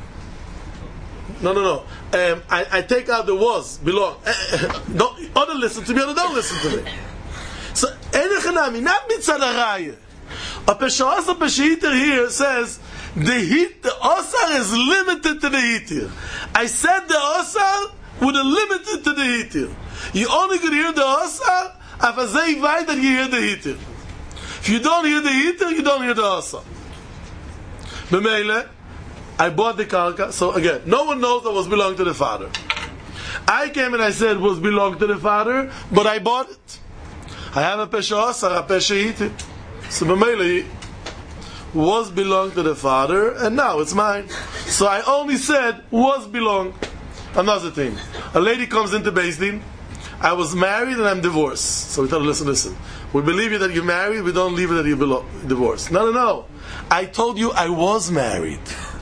S2: No. I take out the was, belong. Don't, other listen to me, other don't listen to me. So, Enechanami, not mitzad haraya. A pesha osar pesha hitir here says the osar is limited to the hitir. I said the osar with a limited to the hitir. You only could hear the osar afazei vayt that you hear the hitir. If you don't hear the hitir, you don't hear the osar. B'meile, I bought the karka. So again, no one knows that was belong to the father. I came and I said was belong to the father, but I bought it. I have a pesha osar, a pesha hitir. So b'meile was belong to the father, and now it's mine. So I only said was belong. Another thing, a lady comes into Beis Din. I was married and I'm divorced. So we tell her, listen. We believe you that you're married, we don't believe you that you're divorced. No. I told you I was married.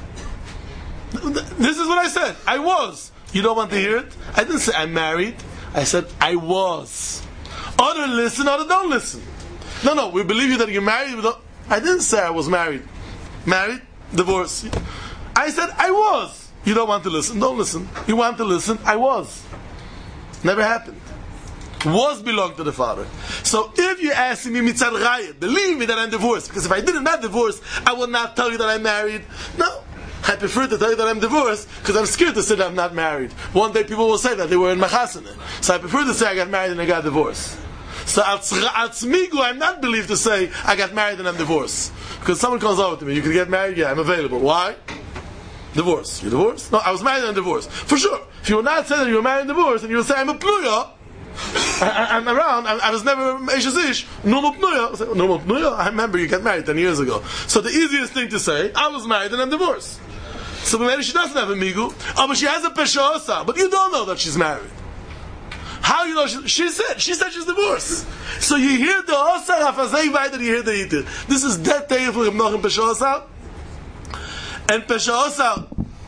S2: This is what I said. I was. You don't want to hear it? I didn't say I'm married. I said I was. Other listen, other don't listen. No, we believe you that you're married. I didn't say I was married. Married, divorced. I said I was. You don't want to listen, don't listen. You want to listen, I was. Never happened. Was belonged to the father. So if you're asking me mitzad raya, believe me that I'm divorced, because if I didn't not divorced, I would not tell you that I'm married. No, I prefer to tell you that I'm divorced because I'm scared to say that I'm not married. One day people will say that they were in machasana. So I prefer to say I got married and I got divorced. So als migu, I'm not believed to say I got married and I'm divorced. Because someone comes over to me, you can get married? Yeah, I'm available. Why? Divorce. You divorced? No, I was married and divorced. For sure. If you would not say that you were married and divorced, and you would say I'm a pluya, I'm around, I was never Eshes normal pnuya. I remember you got married 10 years ago. So the easiest thing to say, I was married and I'm divorced. So maybe she doesn't have a migu, but she has a pesha, but you don't know that she's married. How you know? She said she's divorced. So you hear the osar hafazei that you hear the itir. This is that day for Reb Nachum pesha and pesha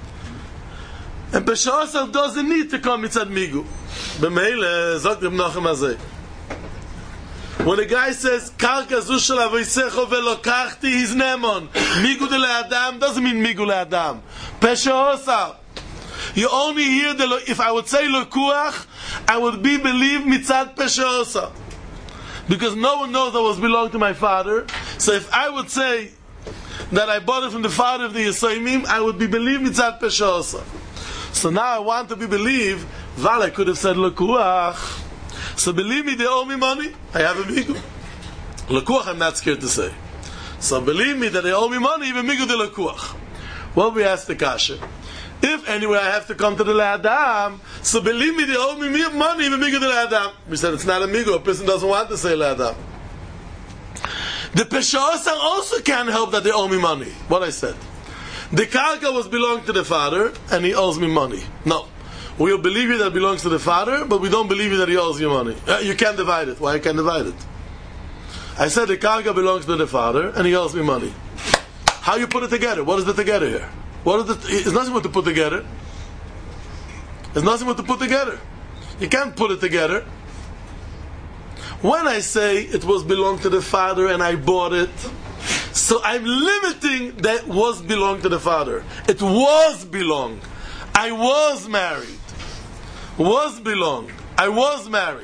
S2: doesn't need to come mitzad migu. B'meile zok Reb Nachum hazei. When a guy says karka zu shel avosecho velokachti, he's nemon. Migu de le'adam doesn't mean migu le'adam. Pesha. You only hear if I would say lekuach, I would be believed mitzad pesha. Because no one knows that was belonged to my father. So if I would say that I bought it from the father of the Yisraelim, I would be believed mitzad pesha. So now I want to be believed. Val, I could have said lekuach. So believe me, they owe me money. I have a migu. Lekuach, I'm not scared to say. So believe me that they owe me money, even migu de lekuach. Well, we asked the kasha. If anyway I have to come to the le'adam, so believe me, they owe me money, even migu de le'adam. We said it's not a migu. A person doesn't want to say le'adam. The peshaosar also can't help that they owe me money. What I said. The karka was belonged to the father, and he owes me money. No. We'll believe you that it belongs to the father, but we don't believe you that he owes you money. You can't divide it. Why you can't divide it? I said the karka belongs to the father, and he owes me money. How you put it together? What is the together here? It's nothing what to put together. There's nothing what to put together. You can't put it together. When I say it was belonged to the father and I bought it, so I'm limiting that was belonged to the father. It was belonged. I was married. Was belonged. I was married.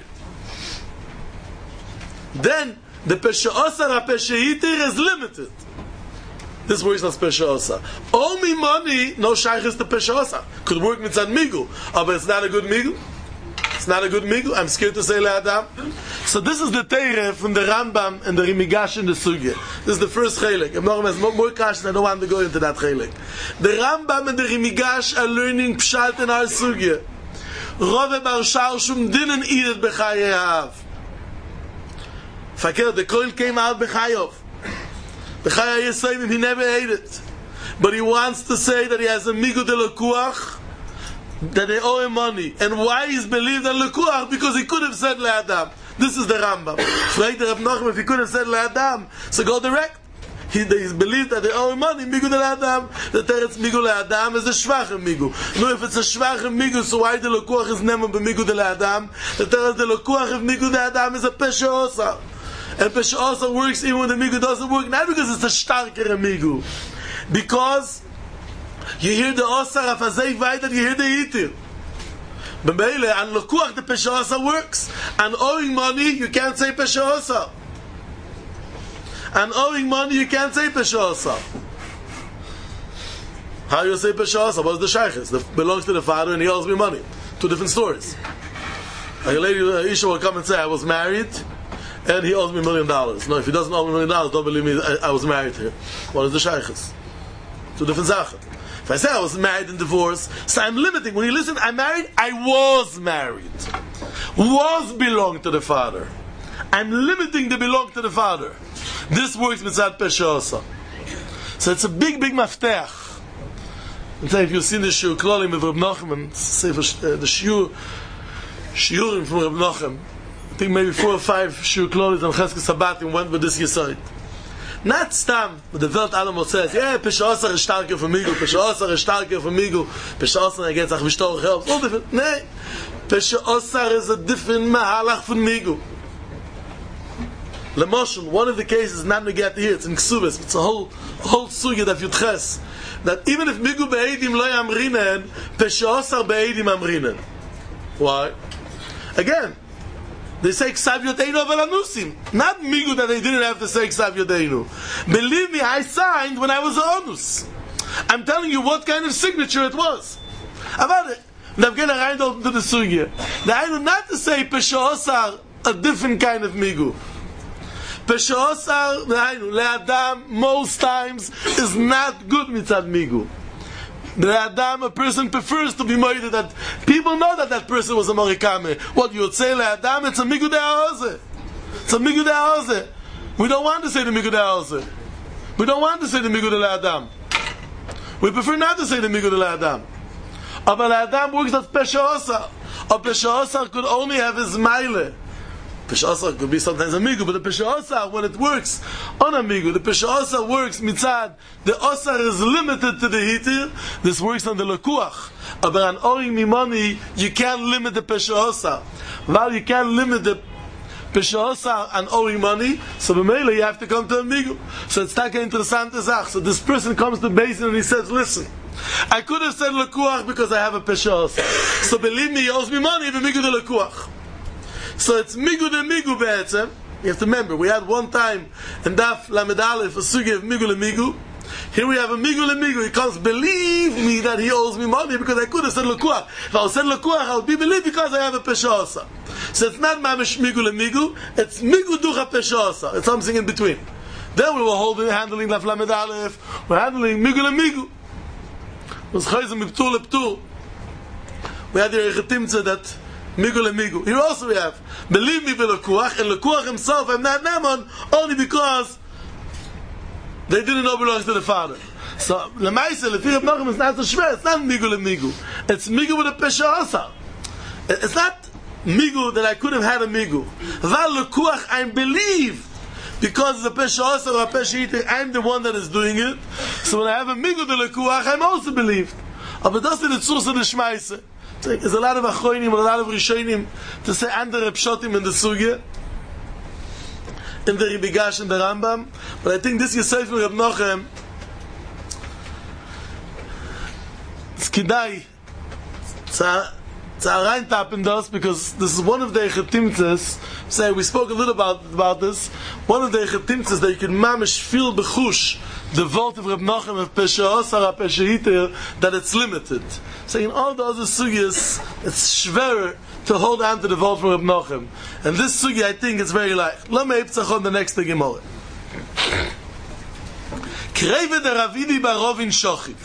S2: Then the pesha osar ha-pesha is limited. This works as pesha osa. Owe me money, no shaykh is the pesha osa. Could work mitzad migu, but it's not a good migu. It's not a good migu. I'm scared to say le'adam. So this is the teire from the Rambam and the Rimigash in the Sugya. This is the first chelik. I'm not more cautious. I don't want to go into that chelik. The Rambam and the Rimigash are learning pshat in our Sugya. Rove bar Sharshum didn't eat it b'chayehav. Fakir, the coil came out b'chayev. B'chayah Yisraelim, he never ate it. But he wants to say that he has a migu de lekuach, that they owe him money. And why he's believed in lekuach? Because he could have said le'adam. This is the Rambam. Fragt Reb Nachum, if he could have said le'adam, so go direct. He's believed that they owe him money, migu de le'adam. The teretz migu le'adam is a shvachem migu. No, if it's a shvachem migu, so why the lekuach is never b'migu de le'adam? The teretz the lekuach of migu de le'adam is a pesha osa. And pesha osa works even when the migu doesn't work, not because it's a starker migu. Because you hear the osar hafazei vayda, you hear the itir. B'meile, and lekuach the pesha osa works. And owing money, you can't say pesha osa. And owing money, you can't say pesha osa. How you say pesha osa? What's the shaykhis? That belongs to the father and he owes me money. Two different stories. Like a lady, Isha will come and say, I was married and he owes me $1 million. No, if he doesn't owe me $1 million, don't believe me, I was married to him. What is the shaykhis? Two different zachen. If I say I was married and divorced, so I'm limiting. When you listen, I'm married, I was married. Was belonged to the father. I'm limiting the belong to the father. This works mitzad pesha osa. So it's a big mafteach. And say if you've seen the shiur klolim of Reb Nachman, say the shiur shiurim from Reb Nochem. I think maybe 4 or 5 shiur klolis on Cheskes Sabbatim went with this Yesod. Not stam, but the Welt Alamo says, yeah, Pesha Osar is starker for Migu, Pesha Osar is starker for Migu, Pesha Osar against Achvishtor helps, all different. No, Pesha Osar is a different mahalach for Migu. Lemoshel, one of the cases, not Negat here, it's in Ksubis, it's a whole sugya that Yudches, that even if Migu be'edim lo yamrinen, Pesha Osar be'edim amrinen. Why? Again, they say Ksav Yodeinu Aval Anusim. Not Migu that they didn't have to say Ksav Yodeinu. Believe me, I signed when I was an Onus. I'm telling you what kind of signature it was. About it. Now I'm going to read out into the Sugya. Now I do not to say Pesha Osar, a different kind of Migu. Pesha Osar, Le'adam, most times, is not good mitzad Migu. The Adam, a person prefers to be moided that people know that person was a Morikame. What you would say, Le Adam, it's a Migu de Haoze. It's a Migu de Haoze. We don't want to say the Migu de Haoze. We don't want to say the Migu de Le Adam. We prefer not to say the Migu de Le Adam. But Le Adam works as Pesha Osar. Or Pesha Osar could only have his Meile. Pesha Osar could be sometimes a Migu, but the Pesha Osar, when it works on a Migu, the Pesha Osar works mitzad. The Osar is limited to the Hitir. This works on the Lekuach. But on owing me money, you can't limit the Pesha Osar. While you can't limit the Pesha Osar on owing money, so b'meila you have to come to a Migu. So it's taka interessante Sach. So this person comes to Basin and he says, listen, I could have said Lekuach because I have a Pesha Osar. So believe me, he owes me money, the Migu de Lekuach. So it's Migu de Migu be'etzem. You have to remember, we had one time in Daf Lamed Aleph a sugi of Migu le Migu. Here we have a Migu le Migu. He comes, believe me that he owes me money because I could have said Lekuach. If I said Lekuach, I would be believed because I have a Pesha Osar. So it's not Mamish Migu le Migu, it's Migu ducha Pesha Osar. It's something in between. Then we were handling Daf Lamed Aleph, we're handling Migu le Migu. It was Chayzim Miptur le Ptur. We had the Rechetimtze that Migu le Migu. Here also we have, believe me, Lekuach, and Lekuach himself, I'm not Naaman, only because they didn't know belongs to the father. So, Lemaisa, Lefi Reb Nochem is not so schwer, it's not Migu le Migu. It's Migu with a Pesha Osar. It's not Migu that I could have had a Migu. Val Lekuach, I believe, because the Pesha Osar or Pesha Hitir, I'm the one that is doing it. So when I have a Migu de Lekuach, I'm also believed. But that's the source of the Shmaise. There's a lot of Achroinim and a lot of Rishonim to say andere Pshotim in the Sugya, in the Ribigash and the Rambam. But I think this Yosef from Reb Nochem, it's Kidai, it's a rein tap in this, because this is one of the Echetimtzes. Say, we spoke a little about this. One of the Echetimtzes that you can mamish feel bechush the vault of Reb Nochem of Pesha Osar, Pesha Hitir, that it's limited. So in all the other sugyas, it's schwerer to hold on to the vault from Reb Nochem. And this sugya, I think, is very light. Let me iptzach on the next Gemara. Kreve de Ravidi Barovin Shochiv.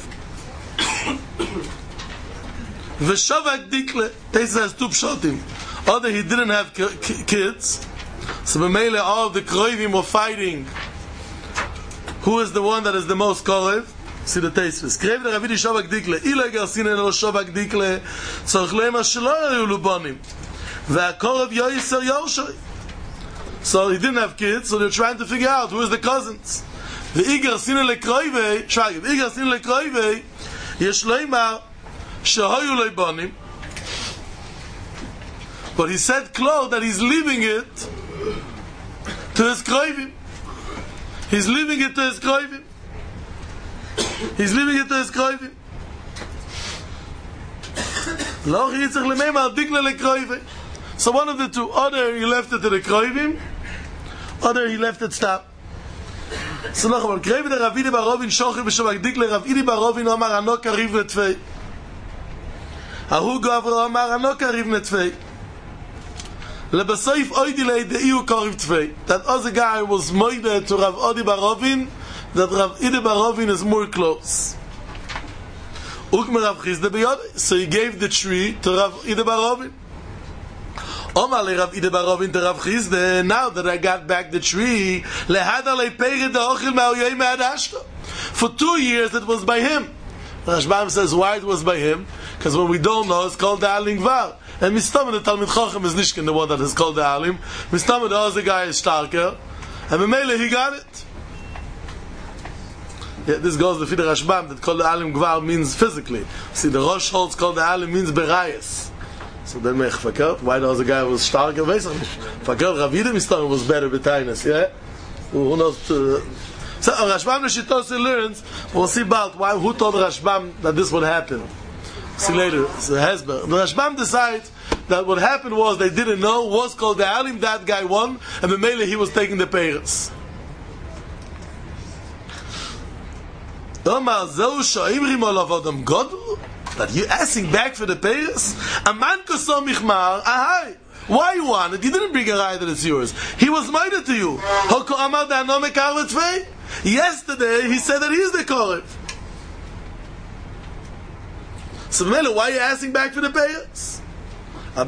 S2: Veshavak Dikle. This has 2 pshatim. Either he didn't have kids, so b'meile all the Kroivim were fighting who is the one that is the most korev. See the Teisves. Krev de Ravidi Shavak Dikle. Ila Garsin el Shavak Dikle. Tzorch lema shelo yayu lubonim. Ve'akorev yoyiser yorshay. So he didn't have kids, so they're trying to figure out who is the cousins. Ve'igar sin le kroivei. Shagim. Ve'igar sin le kroivei. Yesh leima shehoyu lubonim. But he said Claude that he's leaving it to his kroivim. He's leaving it to his kroivim. He's leaving it to his kroivim. So one of the two, either he left it to the kroivim, other he left it stop. So noch einmal, Krev de Ravidi Barovin Shochiv B'Shavak Dikle Ravidi Barovin Omar Ano Kariv Netvei. Ahu Gavra Omar Ano Kariv Netvei. Lebesoif Oidile Deiu Kariv Tvei. That other guy was moide to Rav Odi Barovin, that Rav Idi Barovin is more close. Ukme Rav Chizde B'Yod. So he gave the tree to Rav Idi Barovin. Omar le Rav Idi Barovin to Rav Chizde. Now that I got back the tree, lehada lepered de'ochil me'oyei me'adashto. For 2 years it was by him. Rashbam says why it was by him, because when we don't know, it's called the Alingvar. And Mistama, the Talmid Chacham is Nishkin, the one that is called the Alim. Mistama, the other guy is Starker. And Memele, he got it. Yeah, this goes to the Rashbam, that called the Alim Gvar means physically. See, the Rosh holds called the Alim means Berayas. So then Mech Fakir, why the other guy was Starker? Fakir, Ravida Mistama was better betainas, yeah? Who knows? So Rashbam Neshitosi learns, we'll see about why, who told Rashbam that this would happen. See later, it's a Hezber. The Rashbam decides that what happened was they didn't know, was called the Alim, that guy won, and the Mele he was taking the parents. That you're asking back for the parents? A man kosomichmar, ahai. Why you want it? You didn't bring a raya that it's yours. He was minded to you. Yesterday he said that he's the Korev. So why are you asking back for the parents? But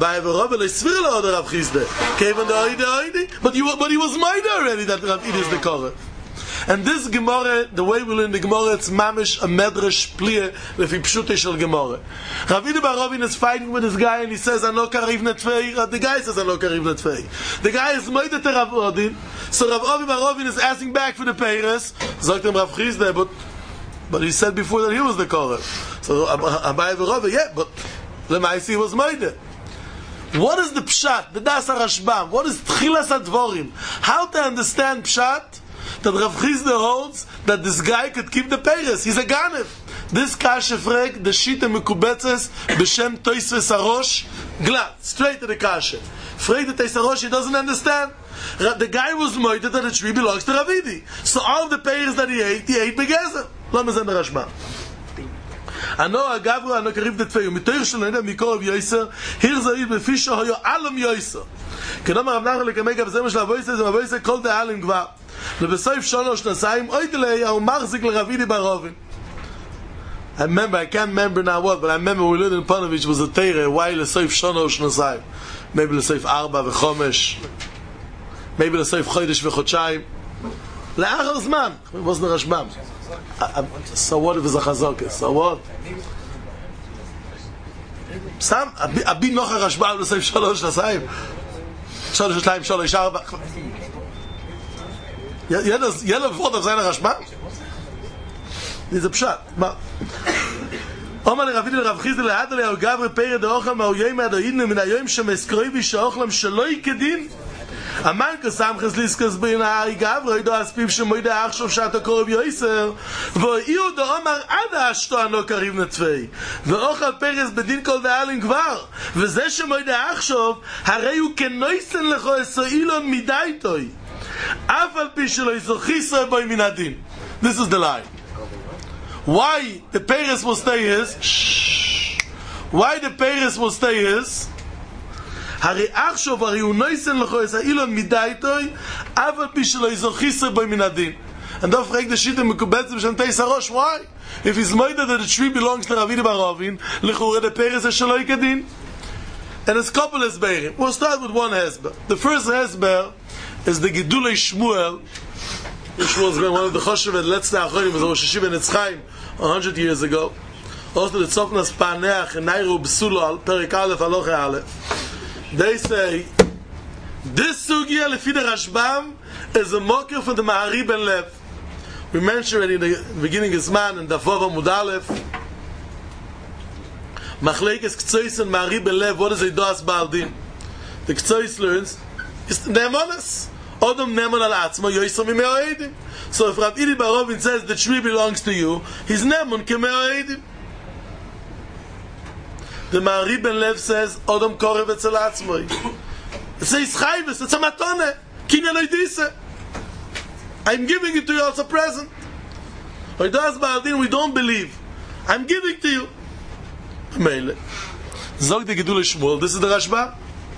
S2: he was minded already that Rav Idi is the Korev. And this Gemara, the way we learn the Gemara, it's mamish a medrash plieh lefi pshutei shel Gemara. Rav Idi bar Rovin is fighting with this guy and he says, "Ano kariv netfei." The guy says, "Ano kariv netfei." The guy is moided to Rav Odin, so Rav Idi bar Rovin is asking back for the peiros. Sagt him Rav Chisda, but he said before that he was the Korev. So Abaye bar Rovin, yeah, but Lemaisi was moided. What is the pshat? The Das HaRashbam. What is Tchilas HaDvorim? How to understand pshat? That Rav Chisda holds that this guy could keep the peiros. He's a ganev. This kasha frag, the shita mekubetzes, b'shem Tosfos Arosh, glad, straight to the kasha. Frag the Tosfos Arosh, he doesn't understand. The guy was moited that the tree belongs to Rav Idi. So all of the peiros that he ate begezer. Lama zem Rashbam. Ano agavru, ano kariv the tfei, mitoich shalene mikor of Yoiser, here zaid befisha hoyo alam Yoiser. Kedom Rav Nachman lekamei gav zem shel Avoyser, zem Avoyser kol de alim gvar. ובסוף שלוש נסיים אוידלי הוא מחזיק לרב אידי בר רובין. I can't remember now what, but I remember we learned in Panovich was a teire, why לסוף שלוש נסיים? Maybe לסוף 4 ו5, maybe לסוף חודש וחודשיים. לאחר זמן, it wasn't רשב"ם. So what if it's a chazokah? So what? סתם, אבי נוח הרשב"ם לסוף שלוש נסיים? שלוש ושתיים, שלוש ארבע. Jeder Wort auf seiner Rashbam? Diese Pshat. Omar Rav Idi Rav Chisda le'adal le'au gavre peire de'ochel ma'oyim ma'adoyidnu min ha'yoyim she'meskroy v'sha'ochlam she'loi kedin Aman k'samches liskas b'in ha'ari gavre oido aspiv she'moide achshov sha'ato korov yoiser v'o'iu do'omar ada ashto ano kariv netvei v'ochel peres bedin kol de'alim gvar v'zeh she'moide achshov harei hu kenoisen lecho eso'ilon midaitoi This is the line. Why the peiros will stay his? Why the peiros will stay his? הרי עכשיו הרי הוא נויסן לכו איזה אילון מידאיתוי אבל פי שלא יזוכיסר בו מן הדין. And don't forget the shit מקובצת בשם Tosfos Arosh. Why? If he's moided that the tree belongs to Rav Idi bar Rovin, לכאורה the peiros is שלא יקדין. And it's couple hesberim. We'll start with one hesber. The first hesber is the Gedulei Shmuel, which was one of the Choshev and Letzte Achorim, was Rosh Hashiva and Etzchaim 100 years ago. Also the Tzofnas Paneach and Nairu B'Sulal, Perik Aleph, Aloche Aleph. They say, this Sugya, Lefi the Rashbam, is a mocker for the Mahari Ben Lev. We mentioned already in the beginning of Zman, in Dafov Amud Aleph, Machlekes Ktsois and Mahari Ben Lev, what is a Doas Baal Din? The Ktsois learns, is Nemonas. Odom Nemon al Atzmo Yoisom Me'oedim. So if Rav Idi bar Rovin says the tree belongs to you, he's Nemon Ke'me'oedim. The Mahari Ben Lev says Odom Korev Etzel Atzmo. It says Chayves, it's a matone. Kinyan Oidise. I'm giving it to you as a present. Oidas Ba'aldin, we don't believe. I'm giving to you. Meile. Zog the Gedulei Shmuel, this is the Rashbam.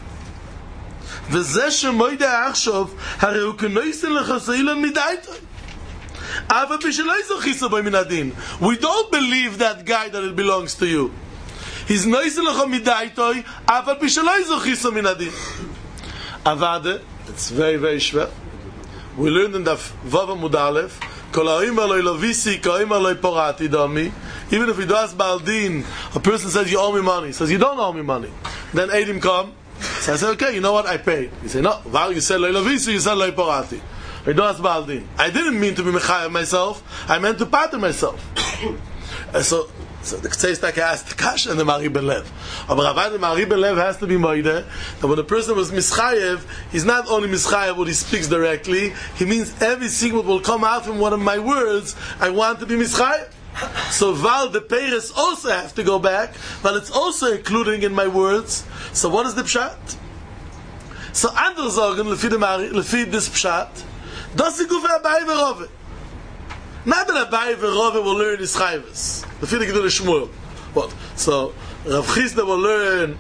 S2: וזה שמוידה עכשיו הרי הוא כנויסן לחסאילון מדאיתו אבל בשלא יזוכיסו בו מן הדין we don't believe that guy that it belongs to you he's נויסן לכו מדאיתו אבל בשלא יזוכיסו מן הדין עבדה it's very very shver we learned in the Vav Amud Aleph כל האימר לא ילוביסי כאימר לא פורעתי דומי even if he does Baal Din a person says you owe me money he says you don't owe me money Then Eidim come. So I said, okay, you know what? I paid. He said, no, Val, you said Loi Lavisu, you said Loi Porati. I didn't mean to be mechayev myself. I meant to pattern myself. So the Ktseistak has the Kash and the Mari Ben Lev. But the Mari Ben Lev has to be moide that when a person was mischayev, he's not only mischayev when he speaks directly. He means every single will come out from one of my words. I want to be mischayev. So Val the Peres also have to go back, but it's also including in my words. So what is the pshat? So andere sagen lefi this pshat. Das ist gut für Abai Verove. Not that Abai Verove will learn his chayvus. The feeling of the Shmuel. What? So Rav Chisda will learn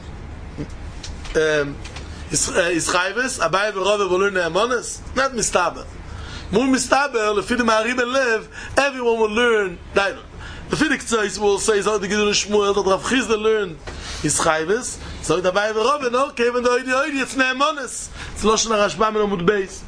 S2: his chayvus. Abai Verove will learn the Amonis. Not Mistaber. More Mistaber, the feeling of Ari Ben Lev, everyone will learn. The feeling will say, so the Gidul Shmuel, that Rav Chisda learned his chayvus. So the Abai Verove, no, Kevin the Oidi, it's the Amonis. It's Loshen HaRashbam and Amud Beis.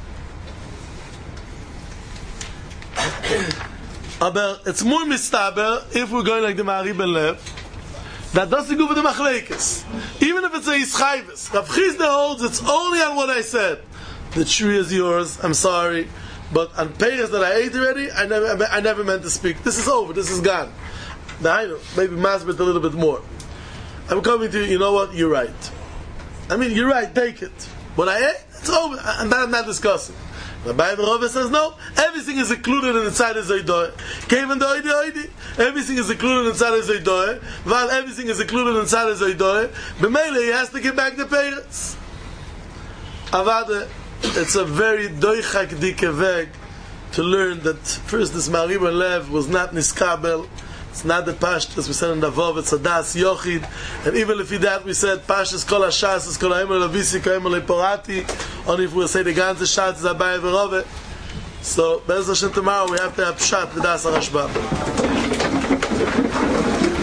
S2: Aber it's more mistaber if we're going like the Mari Ben Lev that doesn't go with the machlekes. Even if it's a ischayves, Rav Chisda holds it's only on what I said. The tree is yours. I'm sorry, but on payers that I ate already, I never meant to speak. This is over. This is gone. Now, maybe masbet a little bit more. I'm coming to you. You know what? You're right. I mean, you're right. Take it. What I ate, it's over, and that I'm not discussing. The Bible Rove says no. Everything is included inside the Zaydoy. Kevin the Oidi. Everything is included inside the Zaydoy. While everything is included inside the Zaydoy, B'meile he has to give back the parents. Avada, it's a very doichak dike weg to learn that first this Mari Ben Lev was not niskabel. It's not the Pashtas we said in the Vov, it's a Das Yochid. And even if that we said Pashtas Kol HaShas is Kol HaEmer Lavisi Kol HaEmer Leporati. Only if we say the Ganze Shat is Abai Verove. So, Be'ez Hashem tomorrow we have to have Pshat with Das HaRashbam.